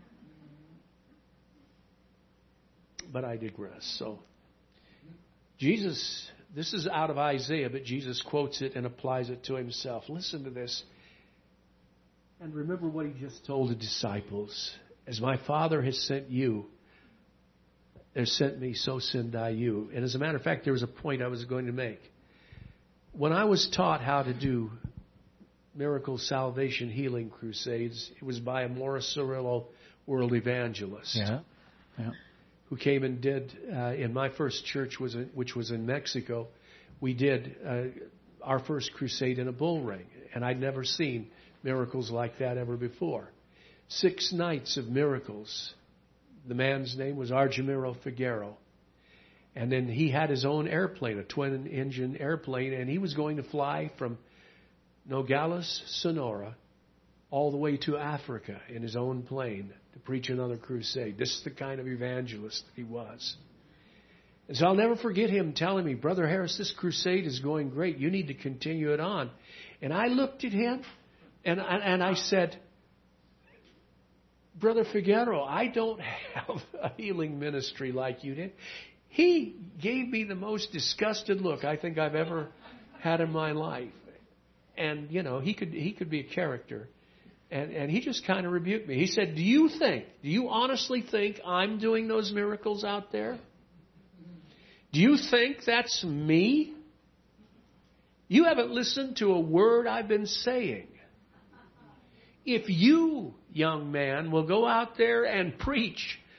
But I digress. So, Jesus, this is out of Isaiah, but Jesus quotes it and applies it to Himself. Listen to this. And remember what He just told the disciples. As my Father has sent you, has sent me, so send I you. And as a matter of fact, there was a point I was going to make. When I was taught how to do miracle salvation healing crusades, it was by a Morris Cirillo world evangelist. Yeah. Yeah. Who came and did, uh, in my first church, was in, which was in Mexico, we did uh, our first crusade in a bull ring. And I'd never seen miracles like that ever before. Six nights of miracles. The man's name was Argemiro Figueroa. And then he had his own airplane, a twin-engine airplane, and he was going to fly from Nogales, Sonora, all the way to Africa in his own plane to preach another crusade. This is the kind of evangelist that he was. And so I'll never forget him telling me, Brother Harris, this crusade is going great. You need to continue it on. And I looked at him, and, and I said, Brother Figueroa, I don't have a healing ministry like you did. He gave me the most disgusted look I think I've ever had in my life. And, you know, he could he could be a character. And, and he just kind of rebuked me. He said, do you think, do you honestly think I'm doing those miracles out there? Do you think that's me? You haven't listened to a word I've been saying. If you, young man, will go out there and preach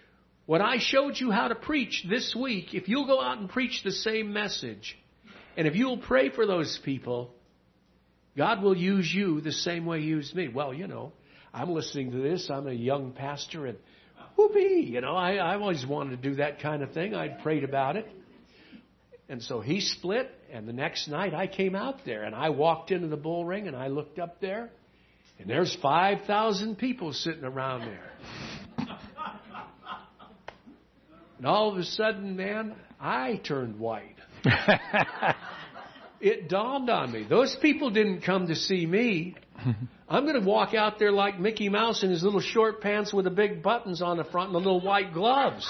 What I showed you how to preach this week, if you'll go out and preach the same message, and if you'll pray for those people, God will use you the same way He used me. Well, you know, I'm listening to this. I'm a young pastor, and whoopee, you know, I, I always wanted to do that kind of thing. I'd prayed about it. And so he split, and the next night I came out there, and I walked into the bull ring, and I looked up there, and there's five thousand people sitting around there. And all of a sudden, man, I turned white. It dawned on me. Those people didn't come to see me. I'm going to walk out there like Mickey Mouse in his little short pants with the big buttons on the front and the little white gloves.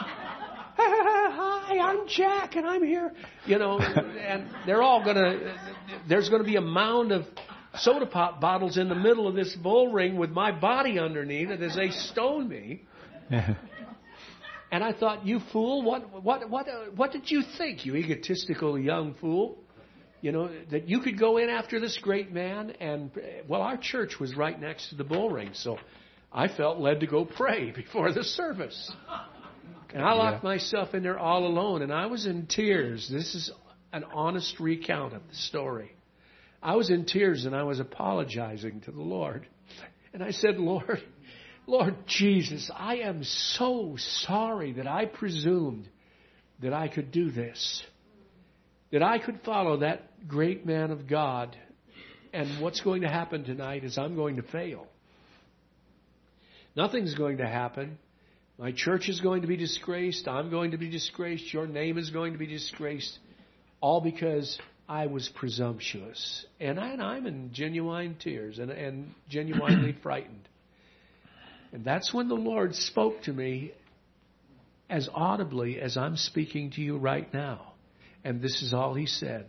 Hi, I'm Jack, and I'm here. You know, and they're all going to, there's going to be a mound of soda pop bottles in the middle of this bull ring with my body underneath it as they stone me. And I thought, you fool, what, what, what, uh, what did you think, you egotistical young fool? You know, that you could go in after this great man, and, well, our church was right next to the bull ring, so I felt led to go pray before the service. And I locked yeah. myself in there all alone, and I was in tears. This is an honest recount of the story. I was in tears, and I was apologizing to the Lord. And I said, Lord, Lord Jesus, I am so sorry that I presumed that I could do this, that I could follow that great man of God. And what's going to happen tonight is I'm going to fail. Nothing's going to happen. My church is going to be disgraced. I'm going to be disgraced. Your name is going to be disgraced. All because I was presumptuous. And, I, and I'm in genuine tears and, and genuinely frightened. And that's when the Lord spoke to me as audibly as I'm speaking to you right now. And this is all He said.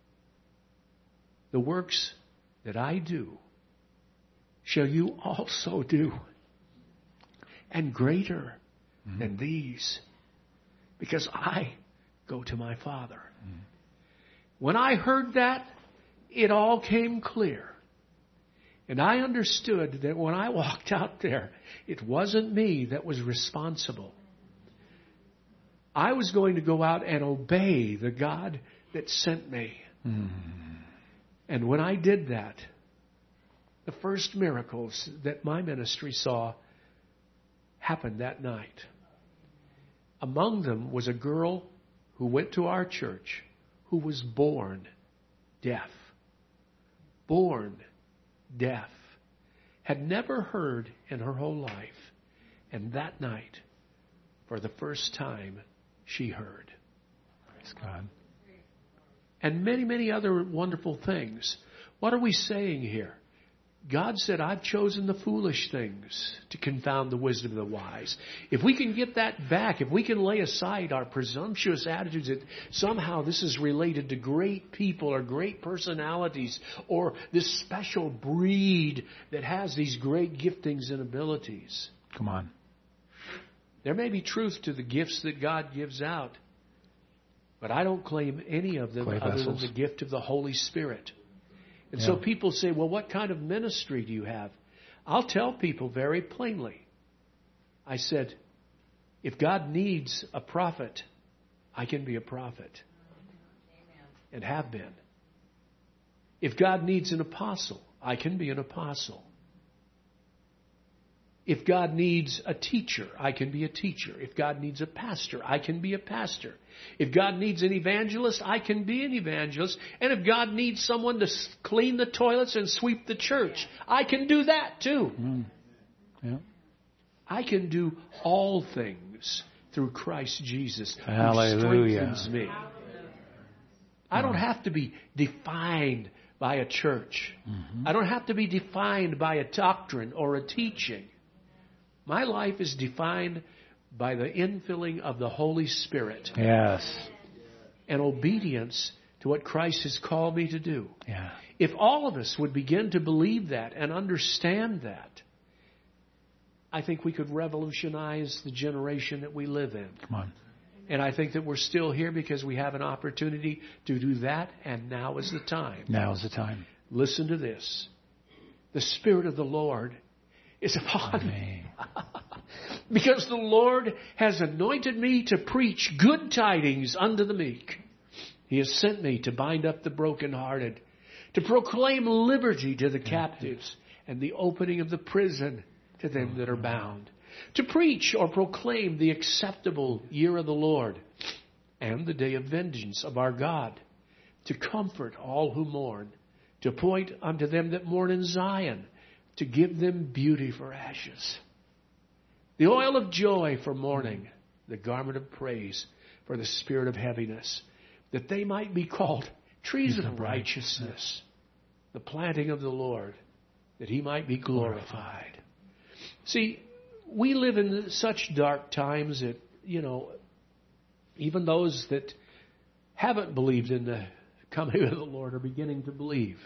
The works that I do shall you also do, and greater mm-hmm. than these, because I go to my Father. Mm-hmm. When I heard that, it all came clear. And I understood that when I walked out there, it wasn't me that was responsible. I was going to go out and obey the God that sent me. Mm-hmm. And when I did that, the first miracles that my ministry saw happened that night. Among them was a girl who went to our church who was born deaf. Born deaf. Had never heard in her whole life. And that night, for the first time, she heard. Praise God. And many, many other wonderful things. What are we saying here? God said, I've chosen the foolish things to confound the wisdom of the wise. If we can get that back, if we can lay aside our presumptuous attitudes that somehow this is related to great people or great personalities or this special breed that has these great giftings and abilities. Come on. There may be truth to the gifts that God gives out, but I don't claim any of them Clay other vessels. than the gift of the Holy Spirit. And yeah. so people say, well, what kind of ministry do you have? I'll tell people very plainly. I said, if God needs a prophet, I can be a prophet. Amen. And have been. If God needs an apostle, I can be an apostle. If God needs a teacher, I can be a teacher. If God needs a pastor, I can be a pastor. If God needs an evangelist, I can be an evangelist. And if God needs someone to clean the toilets and sweep the church, I can do that too. Mm. Yeah. I can do all things through Christ Jesus, Hallelujah. who strengthens me. I don't have to be defined by a church. Mm-hmm. I don't have to be defined by a doctrine or a teaching. My life is defined by the infilling of the Holy Spirit. Yes. And obedience to what Christ has called me to do. Yeah. If all of us would begin to believe that and understand that, I think we could revolutionize the generation that we live in. Come on. And I think that we're still here because we have an opportunity to do that, and now is the time. Now is the time. Listen to this. The Spirit of the Lord is upon me. Because the Lord has anointed me to preach good tidings unto the meek. He has sent me to bind up the brokenhearted, to proclaim liberty to the captives, and the opening of the prison to them that are bound, to preach or proclaim the acceptable year of the Lord, and the day of vengeance of our God, to comfort all who mourn, to point unto them that mourn in Zion, to give them beauty for ashes, the oil of joy for mourning, the garment of praise for the spirit of heaviness, that they might be called trees of righteousness, the planting of the Lord, that he might be glorified. See, we live in such dark times that, you know, even those that haven't believed in the coming of the Lord are beginning to believe.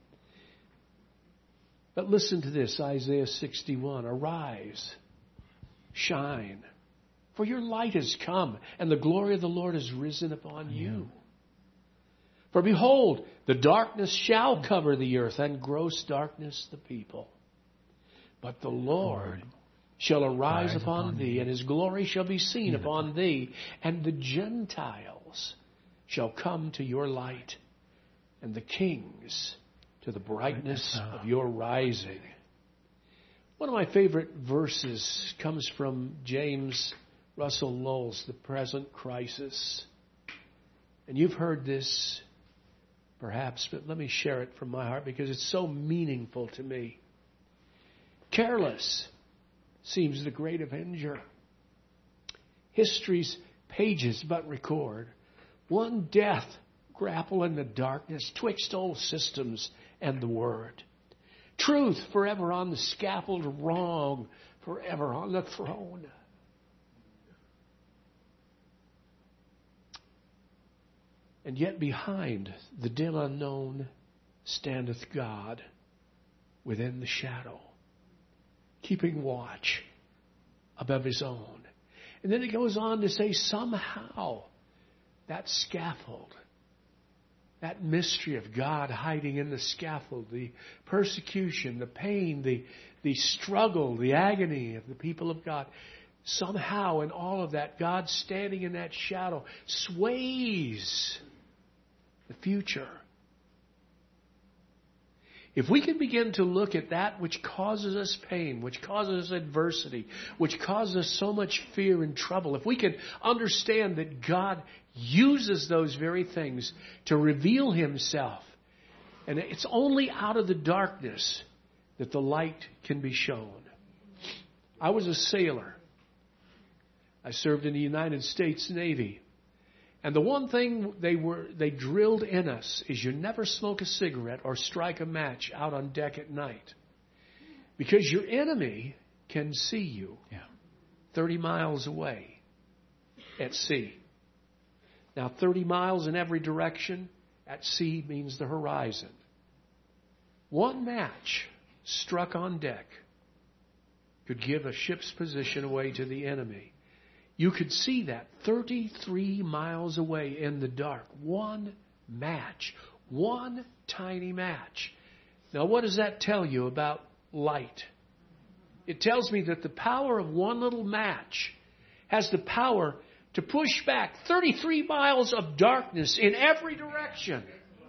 But listen to this, Isaiah sixty-one. Arise, shine, for your light has come, and the glory of the Lord has risen upon you. For behold, the darkness shall cover the earth, and gross darkness the people. But the Lord shall arise upon thee, and his glory shall be seen upon thee, and the Gentiles shall come to your light, and the kings to the brightness of your rising. One of my favorite verses comes from James Russell Lowell's The Present Crisis. And you've heard this, perhaps, but let me share it from my heart because it's so meaningful to me. Careless seems the great avenger. History's pages but record one death grapple in the darkness twixt old systems and the word. Truth forever on the scaffold, wrong forever on the throne. And yet behind the dim unknown standeth God within the shadow, keeping watch above his own. And then it goes on to say somehow that scaffold, that mystery of God hiding in the scaffold, the persecution, the pain, the, the struggle, the agony of the people of God, somehow in all of that, God standing in that shadow sways the future. If we can begin to look at that which causes us pain, which causes us adversity, which causes us so much fear and trouble, if we can understand that God uses those very things to reveal himself, and it's only out of the darkness that the light can be shown. I was a sailor. I served in the United States Navy. And the one thing they were they drilled in us is you never smoke a cigarette or strike a match out on deck at night. Because your enemy can see you yeah. thirty miles away at sea. Now, thirty miles in every direction at sea means the horizon. One match struck on deck could give a ship's position away to the enemy. You could see that thirty-three miles away in the dark. One match. One tiny match. Now, what does that tell you about light? It tells me that the power of one little match has the power to push back thirty-three miles of darkness in every direction.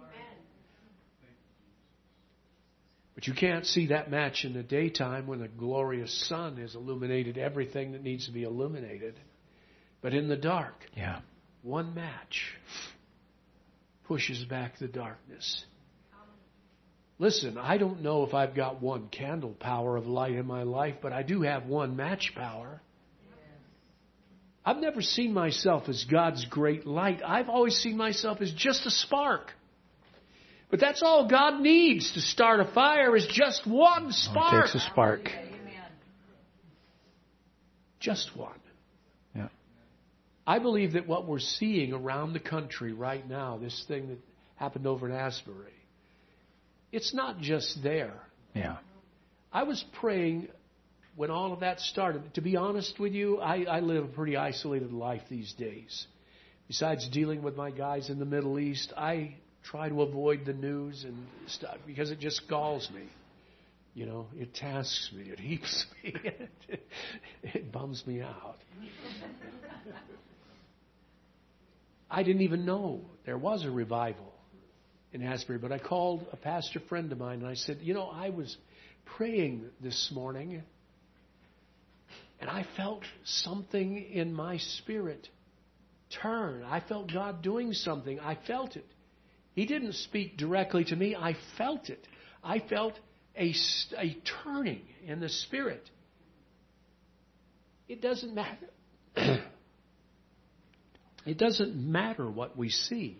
But you can't see that match in the daytime when the glorious sun has illuminated everything that needs to be illuminated. But in the dark, yeah. one match pushes back the darkness. Listen, I don't know if I've got one candle power of light in my life, but I do have one match power. I've never seen myself as God's great light. I've always seen myself as just a spark. But that's all God needs to start a fire is just one spark. Oh, it takes a spark. Just one. Yeah. I believe that what we're seeing around the country right now, this thing that happened over in Asbury, it's not just there. Yeah. I was praying when all of that started. To be honest with you, I, I live a pretty isolated life these days. Besides dealing with my guys in the Middle East, I try to avoid the news and stuff because it just galls me. You know, it tasks me, it heaps me, it, it bums me out. I didn't even know there was a revival in Asbury, but I called a pastor friend of mine and I said, you know, I was praying this morning and I felt something in my spirit turn. I felt God doing something. I felt it. He didn't speak directly to me. I felt it. I felt a, a turning in the spirit. It doesn't matter. It doesn't matter what we see.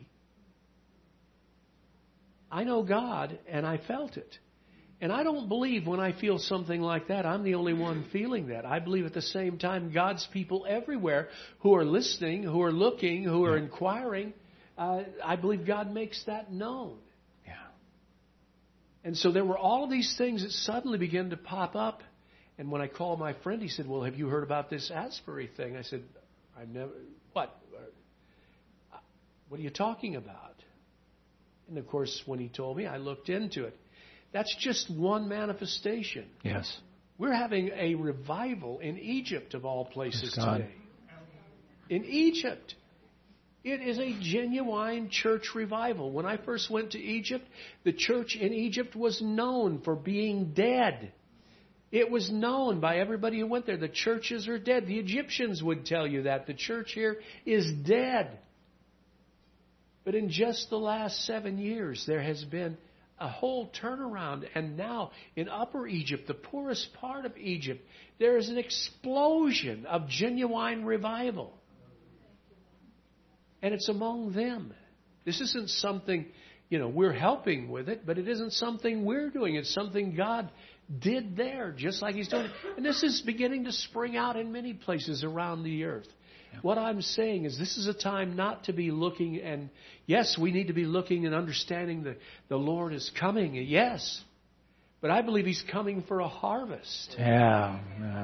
I know God, and I felt it. And I don't believe when I feel something like that, I'm the only one feeling that. I believe at the same time, God's people everywhere who are listening, who are looking, who are inquiring, uh, I believe God makes that known. Yeah. And so there were all of these things that suddenly began to pop up. And when I called my friend, he said, well, have you heard about this Asbury thing? I said, I've never, what? What are you talking about? And of course, when he told me, I looked into it. That's just one manifestation. Yes. We're having a revival in Egypt, of all places, Praise God. today. In Egypt. It is a genuine church revival. When I first went to Egypt, the church in Egypt was known for being dead. It was known by everybody who went there. The churches are dead. The Egyptians would tell you that. The church here is dead. But in just the last seven years, there has been a whole turnaround. And now in Upper Egypt, the poorest part of Egypt, there is an explosion of genuine revival. And it's among them. This isn't something, you know, we're helping with it, but it isn't something we're doing. It's something God did there, just like He's doing it. And this is beginning to spring out in many places around the earth. What I'm saying is this is a time not to be looking, and yes, we need to be looking and understanding that the Lord is coming, yes. But I believe He's coming for a harvest. Yeah. yeah.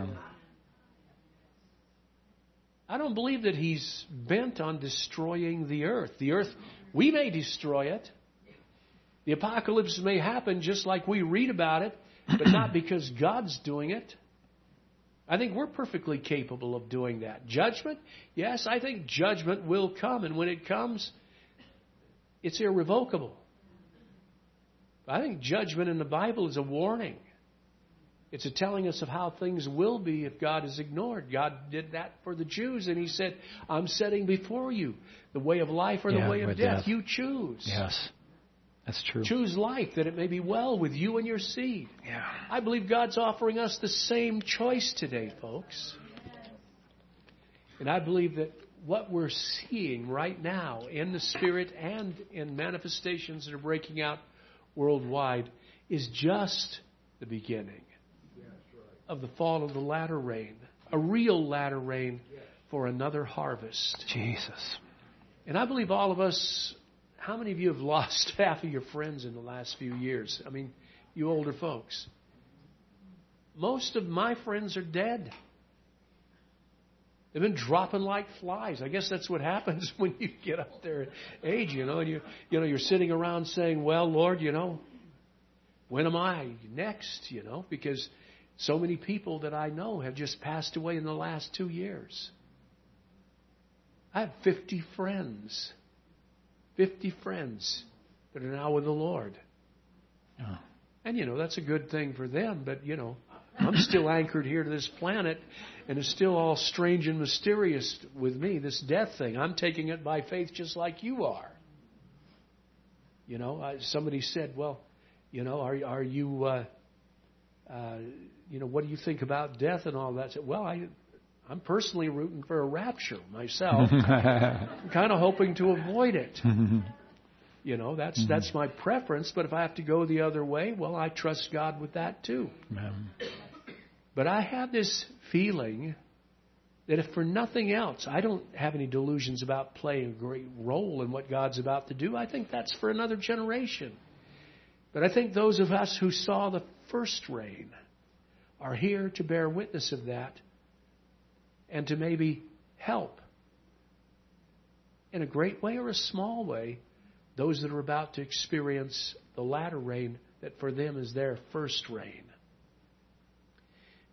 I don't believe that He's bent on destroying the earth. The earth, we may destroy it. The apocalypse may happen just like we read about it, but not because God's doing it. I think we're perfectly capable of doing that. Judgment? Yes, I think judgment will come. And when it comes, it's irrevocable. I think judgment in the Bible is a warning. It's a telling us of how things will be if God is ignored. God did that for the Jews, and He said, I'm setting before you the way of life or the Yeah, way of with death. death. You choose. Yes. That's true. Choose life, that it may be well with you and your seed. Yeah. I believe God's offering us the same choice today, folks. And I believe that what we're seeing right now in the Spirit and in manifestations that are breaking out worldwide is just the beginning of the fall of the latter rain, a real latter rain for another harvest. Jesus. And I believe all of us, how many of you have lost half of your friends in the last few years? I mean, you older folks. Most of my friends are dead. They've been dropping like flies. I guess that's what happens when you get up there in age, you know, and you you know, you're sitting around saying, well, Lord, you know, when am I next, you know, because so many people that I know have just passed away in the last two years. I have fifty friends. fifty friends that are now with the Lord. Oh. And, you know, that's a good thing for them. But, you know, I'm still anchored here to this planet, and it's still all strange and mysterious with me, this death thing. I'm taking it by faith just like you are. You know, I, somebody said, well, you know, are, are you, uh, uh, you know, what do you think about death and all that? I said, well, I... I'm personally rooting for a rapture myself. I'm kind of hoping to avoid it. You know, that's mm-hmm. that's my preference. But if I have to go the other way, well, I trust God with that too. Amen. But I have this feeling that if for nothing else, I don't have any delusions about playing a great role in what God's about to do. I think that's for another generation. But I think those of us who saw the first rain are here to bear witness of that, and to maybe help in a great way or a small way those that are about to experience the latter rain that for them is their first rain.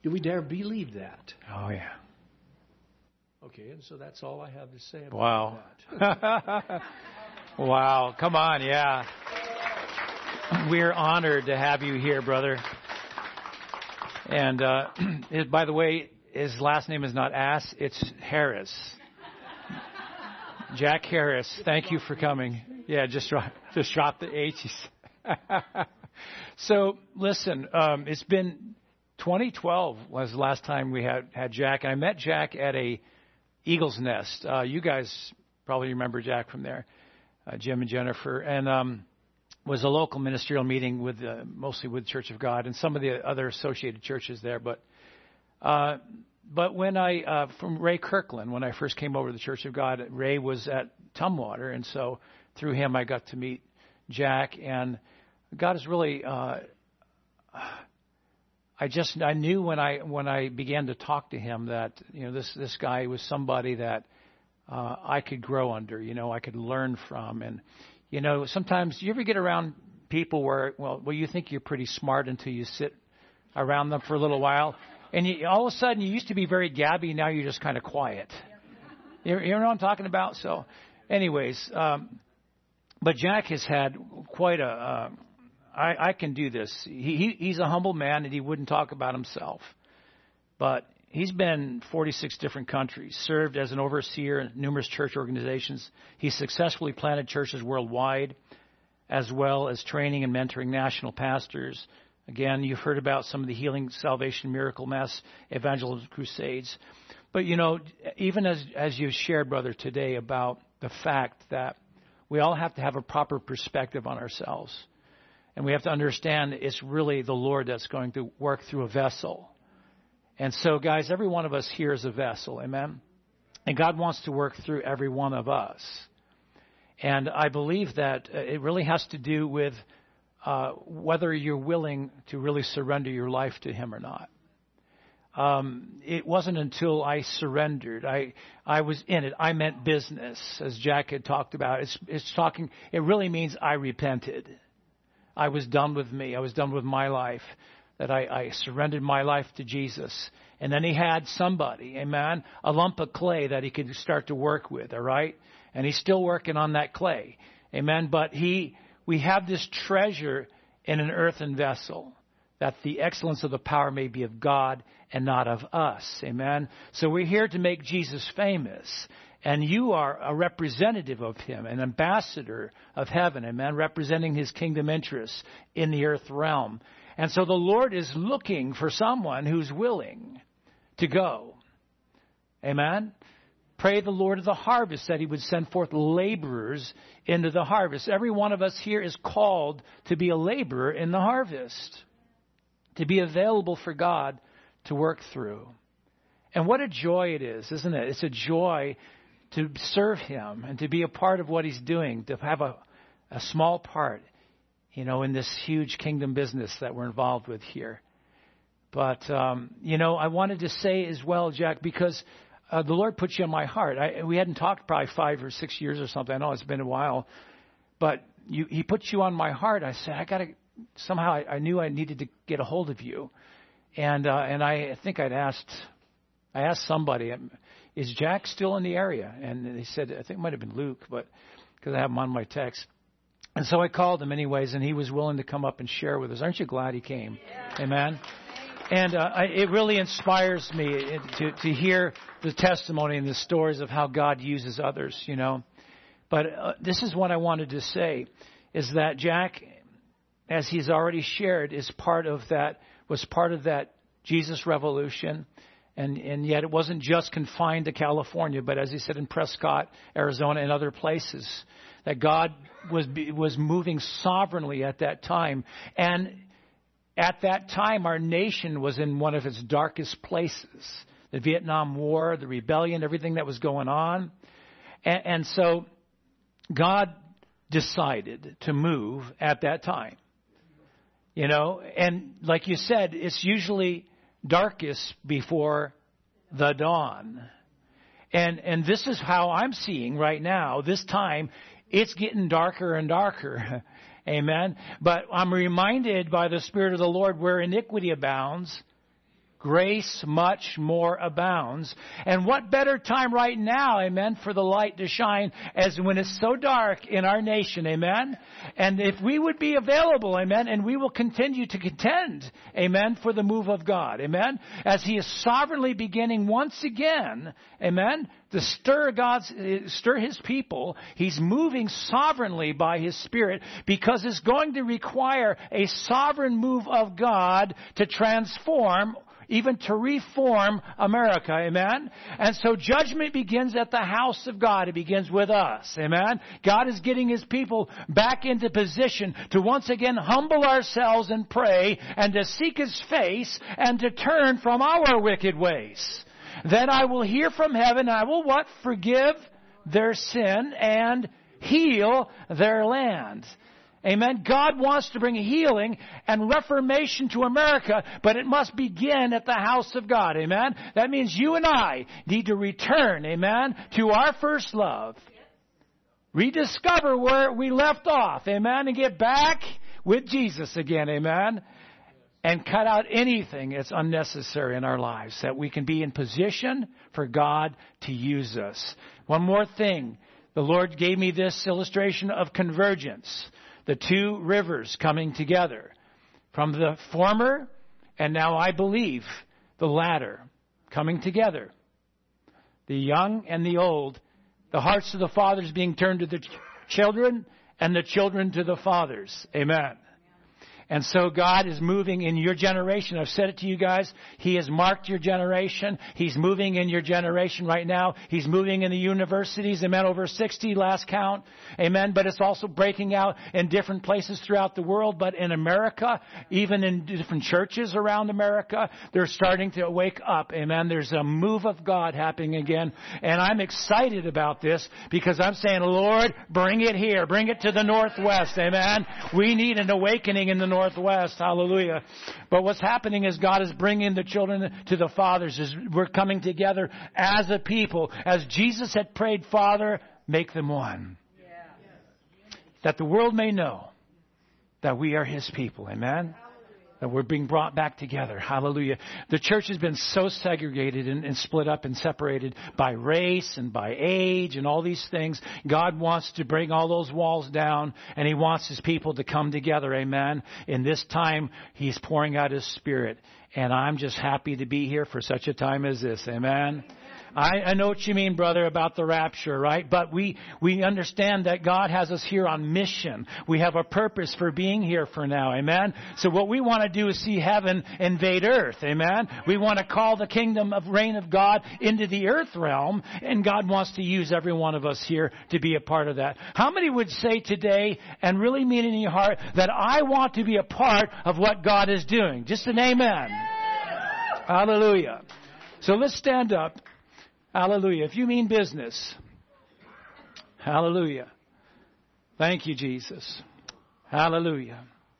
Do we dare believe that? Oh, yeah. Okay, and so that's all I have to say about Wow. that. Wow. Come on, yeah. We're honored to have you here, brother. And uh, it, by the way, his last name is not Ass, it's Harris. Jack Harris, thank you for coming. Yeah, just drop, just drop the H's. So, listen, um, it's been twenty twelve was the last time we had, had Jack. And I met Jack at a Eagle's Nest. Uh, you guys probably remember Jack from there, uh, Jim and Jennifer. And um, was a local ministerial meeting with uh, mostly with Church of God and some of the other associated churches there. But uh, but when I, uh, from Ray Kirkland, when I first came over to the Church of God, Ray was at Tumwater. And so through him, I got to meet Jack. And God is really, uh, I just, I knew when I, when I began to talk to him that, you know, this, this guy was somebody that uh, I could grow under, you know, I could learn from. And, you know, sometimes you ever get around people where, well, well, you think you're pretty smart until you sit around them for a little while. And you, all of a sudden, you used to be very gabby. Now you're just kind of quiet. You, you know what I'm talking about? So anyways, um, but Jack has had quite a, uh, I, I can do this. He, he, he's a humble man, and he wouldn't talk about himself. But he's been in forty-six different countries, served as an overseer in numerous church organizations. He's successfully planted churches worldwide, as well as training and mentoring national pastors. Again, you've heard about some of the healing, salvation, miracle, mass evangelism crusades. But, you know, even as, as you've shared, brother, today about the fact that we all have to have a proper perspective on ourselves. And we have to understand it's really the Lord that's going to work through a vessel. And so, guys, every one of us here is a vessel. Amen? And God wants to work through every one of us. And I believe that it really has to do with uh, whether you're willing to really surrender your life to Him or not. Um, it wasn't until I surrendered. I I was in it. I meant business, as Jack had talked about. It's it's talking. It really means I repented. I was done with me. I was done with my life. That I, I surrendered my life to Jesus. And then He had somebody, amen, a lump of clay that He could start to work with, all right? And He's still working on that clay, amen. But He, we have this treasure in an earthen vessel, that the excellence of the power may be of God and not of us, amen. So we're here to make Jesus famous. And you are a representative of Him, an ambassador of heaven, amen, representing His kingdom interests in the earth realm. And so the Lord is looking for someone who's willing to go. Amen? Pray the Lord of the harvest that He would send forth laborers into the harvest. Every one of us here is called to be a laborer in the harvest, to be available for God to work through. And what a joy it is, isn't it? It's a joy to serve Him and to be a part of what He's doing, to have a, a small part, you know, in this huge kingdom business that we're involved with here. But, um, you know, I wanted to say as well, Jack, because uh, the Lord put you on my heart. I, we hadn't talked probably five or six years or something. I know it's been a while. But you, He put you on my heart. I said, I got to, somehow I, I knew I needed to get a hold of you. And uh, and I think I'd asked, I asked somebody, is Jack still in the area? And they said, I think it might have been Luke, but because I have him on my text. And so I called him anyways, and he was willing to come up and share with us. Aren't you glad he came? Yeah. Amen. And uh, I, it really inspires me to, to hear the testimony and the stories of how God uses others, you know. But uh, this is what I wanted to say, is that Jack, as he's already shared, is part of that, was part of that Jesus revolution. And, and yet it wasn't just confined to California, but as he said, in Prescott, Arizona, and other places, that God was was moving sovereignly at that time. And at that time, our nation was in one of its darkest places. The Vietnam War, the rebellion, everything that was going on. And, and so God decided to move at that time. You know, and like you said, it's usually darkest before the dawn. And and this is how I'm seeing right now, this time, it's getting darker and darker. Amen. But I'm reminded by the Spirit of the Lord, where iniquity abounds, grace much more abounds. And what better time right now, amen, for the light to shine as when it's so dark in our nation, amen? And if we would be available, amen, and we will continue to contend, amen, for the move of God, amen, as He is sovereignly beginning once again, amen, to stir God's, stir His people. He's moving sovereignly by His Spirit because it's going to require a sovereign move of God to transform, even to reform America, amen? And so judgment begins at the house of God. It begins with us, amen? God is getting His people back into position to once again humble ourselves and pray and to seek His face and to turn from our wicked ways. Then I will hear from heaven, and I will what? Forgive their sin and heal their land. Amen. God wants to bring healing and reformation to America, but it must begin at the house of God. Amen. That means you and I need to return, amen, to our first love. Rediscover where we left off, amen, and get back with Jesus again, amen. And cut out anything that's unnecessary in our lives, that we can be in position for God to use us. One more thing. The Lord gave me this illustration of convergence. The two rivers coming together. From the former, and now I believe, the latter, coming together. The young and the old. The hearts of the fathers being turned to the ch- children, and the children to the fathers. Amen. And so God is moving in your generation. I've said it to you guys. He has marked your generation. He's moving in your generation right now. He's moving in the universities. Amen. Over sixty last count. Amen. But it's also breaking out in different places throughout the world. But in America, even in different churches around America, they're starting to wake up. Amen. There's a move of God happening again. And I'm excited about this because I'm saying, Lord, bring it here. Bring it to the Northwest. Amen. We need an awakening in the Northwest. Hallelujah. But what's happening is God is bringing the children to the fathers. As we're coming together as a people. As Jesus had prayed, Father, make them one. Yeah. That the world may know that we are His people. Amen. That we're being brought back together. Hallelujah. The church has been so segregated and, and split up and separated by race and by age and all these things. God wants to bring all those walls down, and He wants His people to come together. Amen. In this time, He's pouring out His Spirit. And I'm just happy to be here for such a time as this. Amen. I, I know what you mean, brother, about the rapture, right? But we, we understand that God has us here on mission. We have a purpose for being here for now, amen? So what we want to do is see heaven invade earth, amen? We want to call the kingdom of reign of God into the earth realm, and God wants to use every one of us here to be a part of that. How many would say today, and really mean in your heart, that I want to be a part of what God is doing? Just an amen. Hallelujah. So let's stand up. Hallelujah. If you mean business. Hallelujah. Thank you, Jesus. Hallelujah.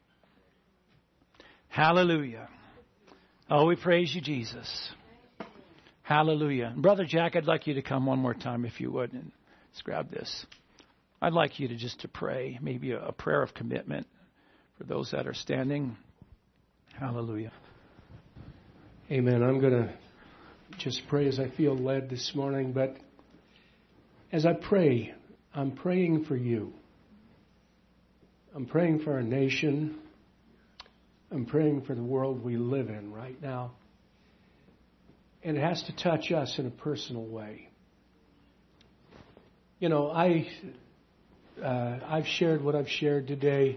Hallelujah. Oh, we praise you, Jesus. Hallelujah. Brother Jack, I'd like you to come one more time if you would. And let's grab this. I'd like you to just to pray, maybe a, a prayer of commitment for those that are standing. Hallelujah. Amen. I'm going to just pray as I feel led this morning, but as I pray, I'm praying for you. I'm praying for our nation. I'm praying for the world we live in right now. And it has to touch us in a personal way. You know, I, uh, I've shared what I've shared today.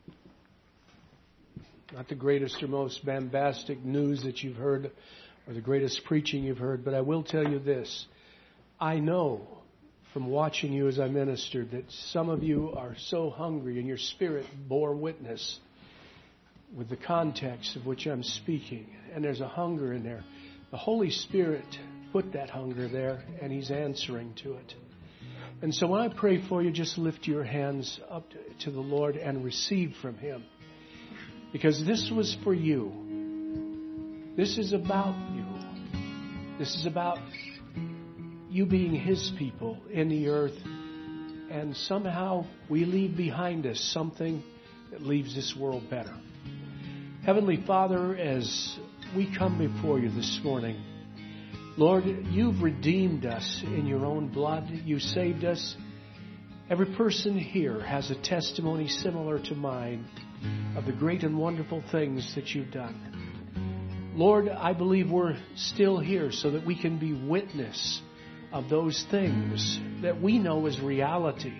Not the greatest or most bombastic news that you've heard or the greatest preaching you've heard, but I will tell you this. I know from watching you as I ministered that some of you are so hungry and your spirit bore witness with the context of which I'm speaking. And there's a hunger in there. The Holy Spirit put that hunger there, and He's answering to it. And so when I pray for you, just lift your hands up to the Lord and receive from Him. Because this was for you. This is about you. This is about you being His people in the earth. And somehow we leave behind us something that leaves this world better. Heavenly Father, as we come before you this morning. Lord, you've redeemed us in your own blood. You saved us. Every person here has a testimony similar to mine of the great and wonderful things that you've done. Lord, I believe we're still here so that we can be witness of those things that we know as reality.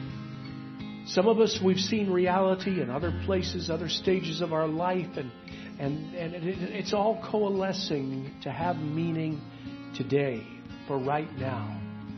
Some of us, we've seen reality in other places, other stages of our life, and, and, and it, it's all coalescing to have meaning today, for right now.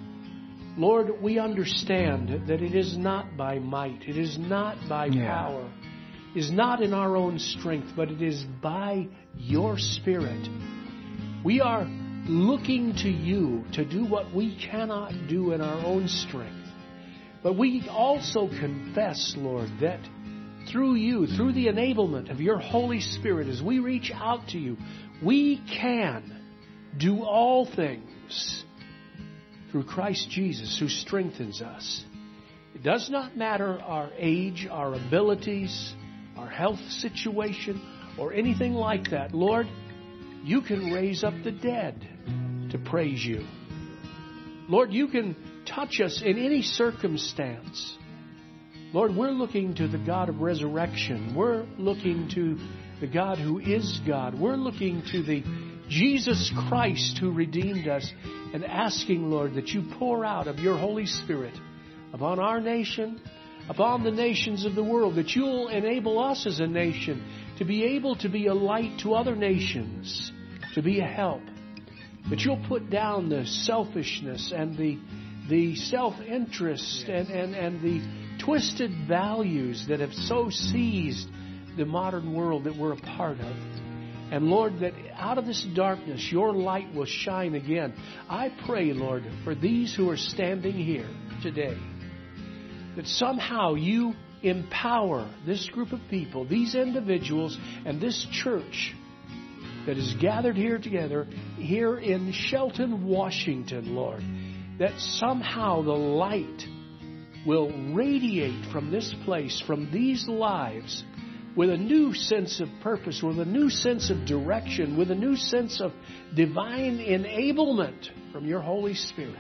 Lord, we understand that it is not by might, it is not by yeah. power, it is not in our own strength, but it is by your Spirit. We are looking to you to do what we cannot do in our own strength. But we also confess, Lord, that through you, through the enablement of your Holy Spirit, as we reach out to you, we can do all things through Christ Jesus who strengthens us. It does not matter our age, our abilities, our health situation, or anything like that. Lord, you can raise up the dead to praise you. Lord, you can touch us in any circumstance. Lord, we're looking to the God of resurrection. We're looking to the God who is God. We're looking to the Jesus Christ who redeemed us and asking, Lord, that you pour out of your Holy Spirit upon our nation, upon the nations of the world, that you'll enable us as a nation to be able to be a light to other nations, to be a help. That you'll put down the selfishness and the the self-interest and, and, and the twisted values that have so seized the modern world that we're a part of. And Lord, that out of this darkness, your light will shine again. I pray, Lord, for these who are standing here today, that somehow you empower this group of people, these individuals, and this church that is gathered here together, here in Shelton, Washington, Lord, that somehow the light will radiate from this place, from these lives, with a new sense of purpose, with a new sense of direction, with a new sense of divine enablement from your Holy Spirit.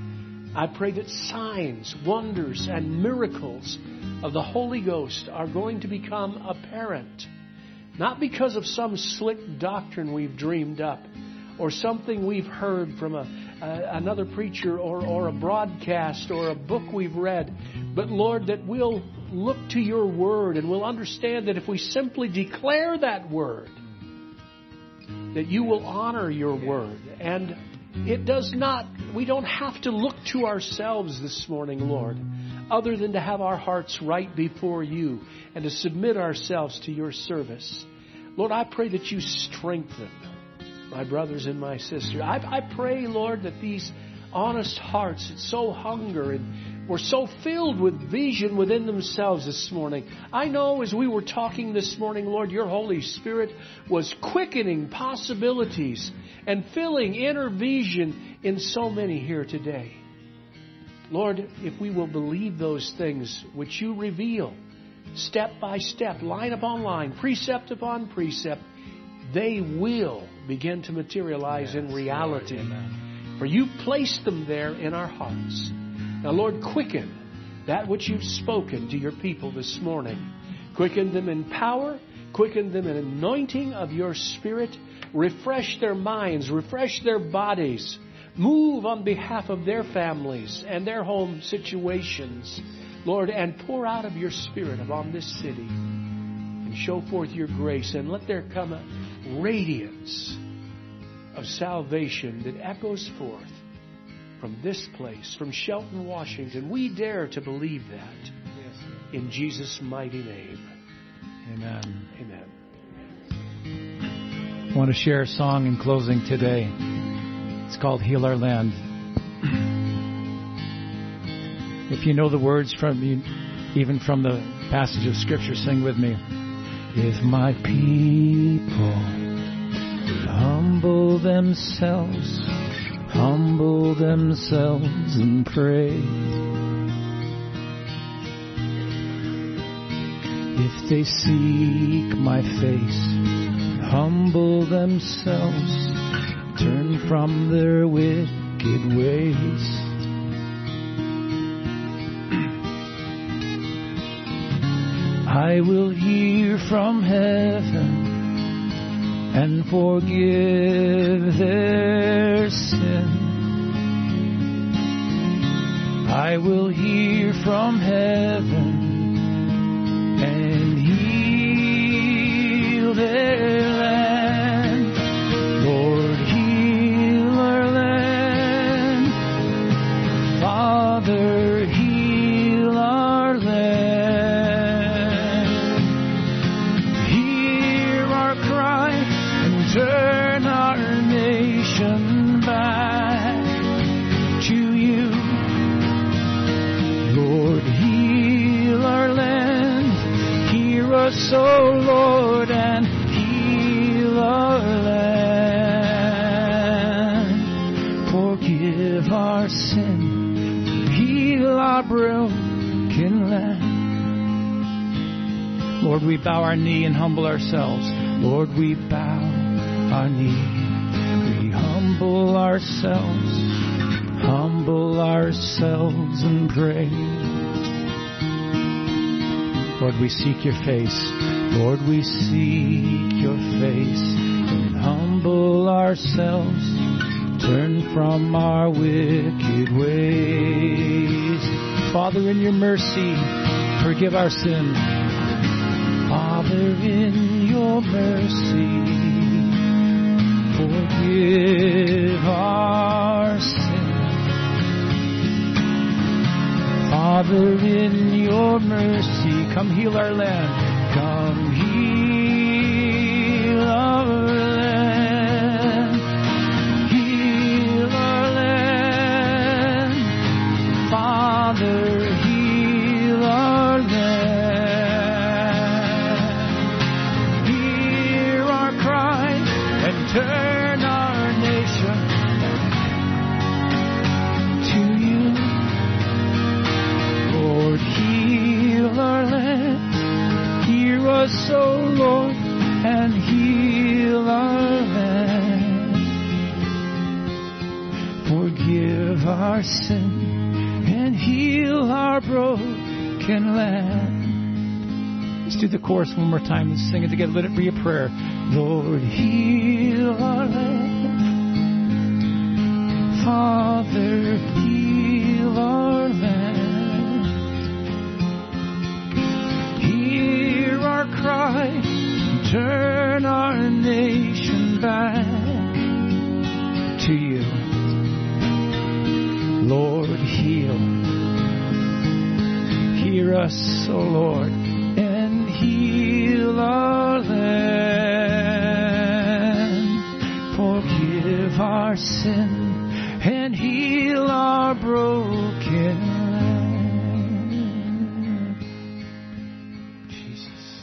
I pray that signs, wonders, and miracles of the Holy Ghost are going to become apparent, not because of some slick doctrine we've dreamed up or something we've heard from a, a, another preacher or, or a broadcast or a book we've read, but Lord, that we'll look to your word and we'll understand that if we simply declare that word, that you will honor your word. And it does not, we don't have to look to ourselves this morning, Lord, other than to have our hearts right before you and to submit ourselves to your service. Lord, I pray that you strengthen my brothers and my sisters. I, I pray, Lord, that these honest hearts that so hunger and were so filled with vision within themselves this morning. I know as we were talking this morning, Lord, your Holy Spirit was quickening possibilities and filling inner vision in so many here today. Lord, if we will believe those things which you reveal, step by step, line upon line, precept upon precept, they will begin to materialize yes, in reality. Lord, for you placed them there in our hearts. Now, Lord, quicken that which you've spoken to your people this morning. Quicken them in power. Quicken them in anointing of your Spirit. Refresh their minds. Refresh their bodies. Move on behalf of their families and their home situations, Lord, and pour out of your Spirit upon this city and show forth your grace, and let there come a radiance of salvation that echoes forth from this place, from Shelton, Washington. We dare to believe that in Jesus' mighty name. Amen. Amen. I want to share a song in closing today. It's called Heal Our Land. If you know the words from you, even from the passage of Scripture, sing with me. If my people would humble themselves, humble themselves and pray, if they seek my face, humble themselves, turn from their wicked ways. I will hear from heaven and forgive their sin. I will hear from heaven and heal their land. Lord, heal our land. Father, heal our land. Hear our cry and turn our nation back to you. Lord, heal our land. Hear us, O Lord, and heal our land. Forgive our sin, heal our broken land. Lord, we bow our knee and humble ourselves. Lord, we bow our knee. We humble ourselves, humble ourselves and pray. Lord, we seek your face. Lord, we seek your face. And humble ourselves, turn from our wicked ways. Father, in your mercy, forgive our sin. Father, in your mercy, forgive our sin. Father, in your mercy, come heal our land. Come heal our land. Heal our land. Father, heal our land. Hear our cry and turn our nation to you. Lord, heal our land. Hear us, O Lord, and heal our land. Forgive our sin and heal our broken land. Let's do the chorus one more time. Let's sing it together. Let it be a prayer. Lord, heal our land. Father, heal our land. Hear our cry, turn our nation back to you. Lord, heal. Hear us, O Lord, and heal our land. Forgive our sin and heal our broken land. Jesus.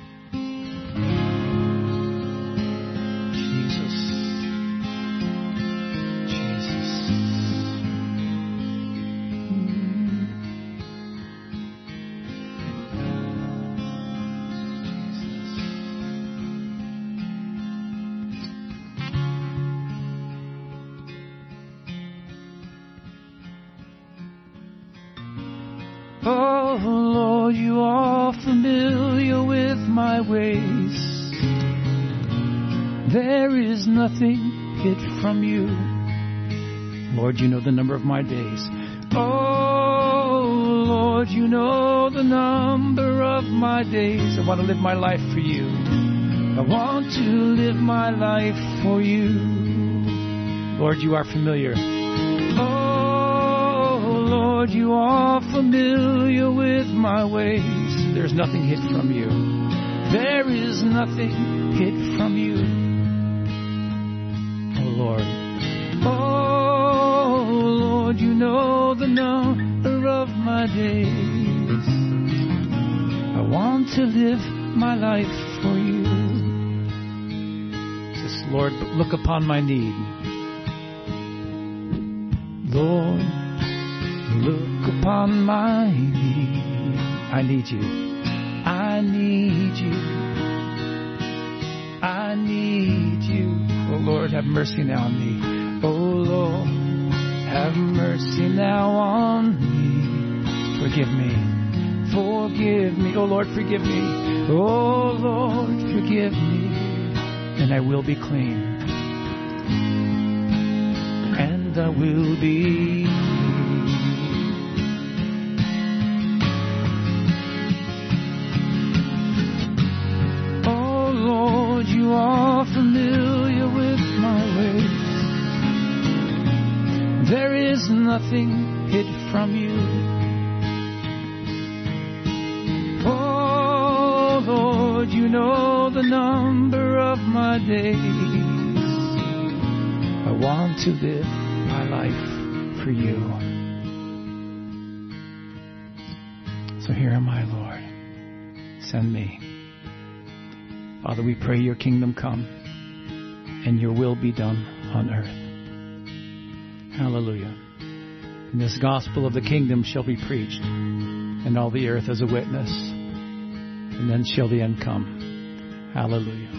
Jesus. Jesus. Oh Lord, you are familiar with my ways. There is nothing hid from you. Lord, you know the number of my days. Oh Lord, you know the number of my days. I want to live my life for you. I want to live my life for you. Lord, you are familiar. Oh Lord, you are familiar with my ways. There's nothing hid from you. There is nothing hid from you. Oh Lord. Oh Lord, you know the number of my days. I want to live my life for you. Says, Lord, look upon my need. Lord, look upon my need. I need you. I need you. I I need you. Oh Lord, have mercy now on me. Oh Lord, have mercy now on me. Forgive me. Forgive me. Oh Lord, forgive me. Oh Lord, forgive me. And I will be clean. And I will be you are familiar with my ways. There is nothing hid from you. Oh Lord, you know the number of my days. I want to live my life for you. So here am I, Lord. Send me. Father, we pray your kingdom come and your will be done on earth. Hallelujah. And this gospel of the kingdom shall be preached and all the earth as a witness. And then shall the end come. Hallelujah.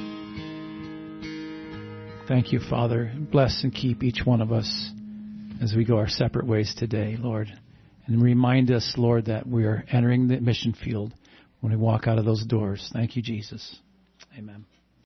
Thank you, Father. Bless and keep each one of us as we go our separate ways today, Lord. And remind us, Lord, that we are entering the mission field when we walk out of those doors. Thank you, Jesus. Amen.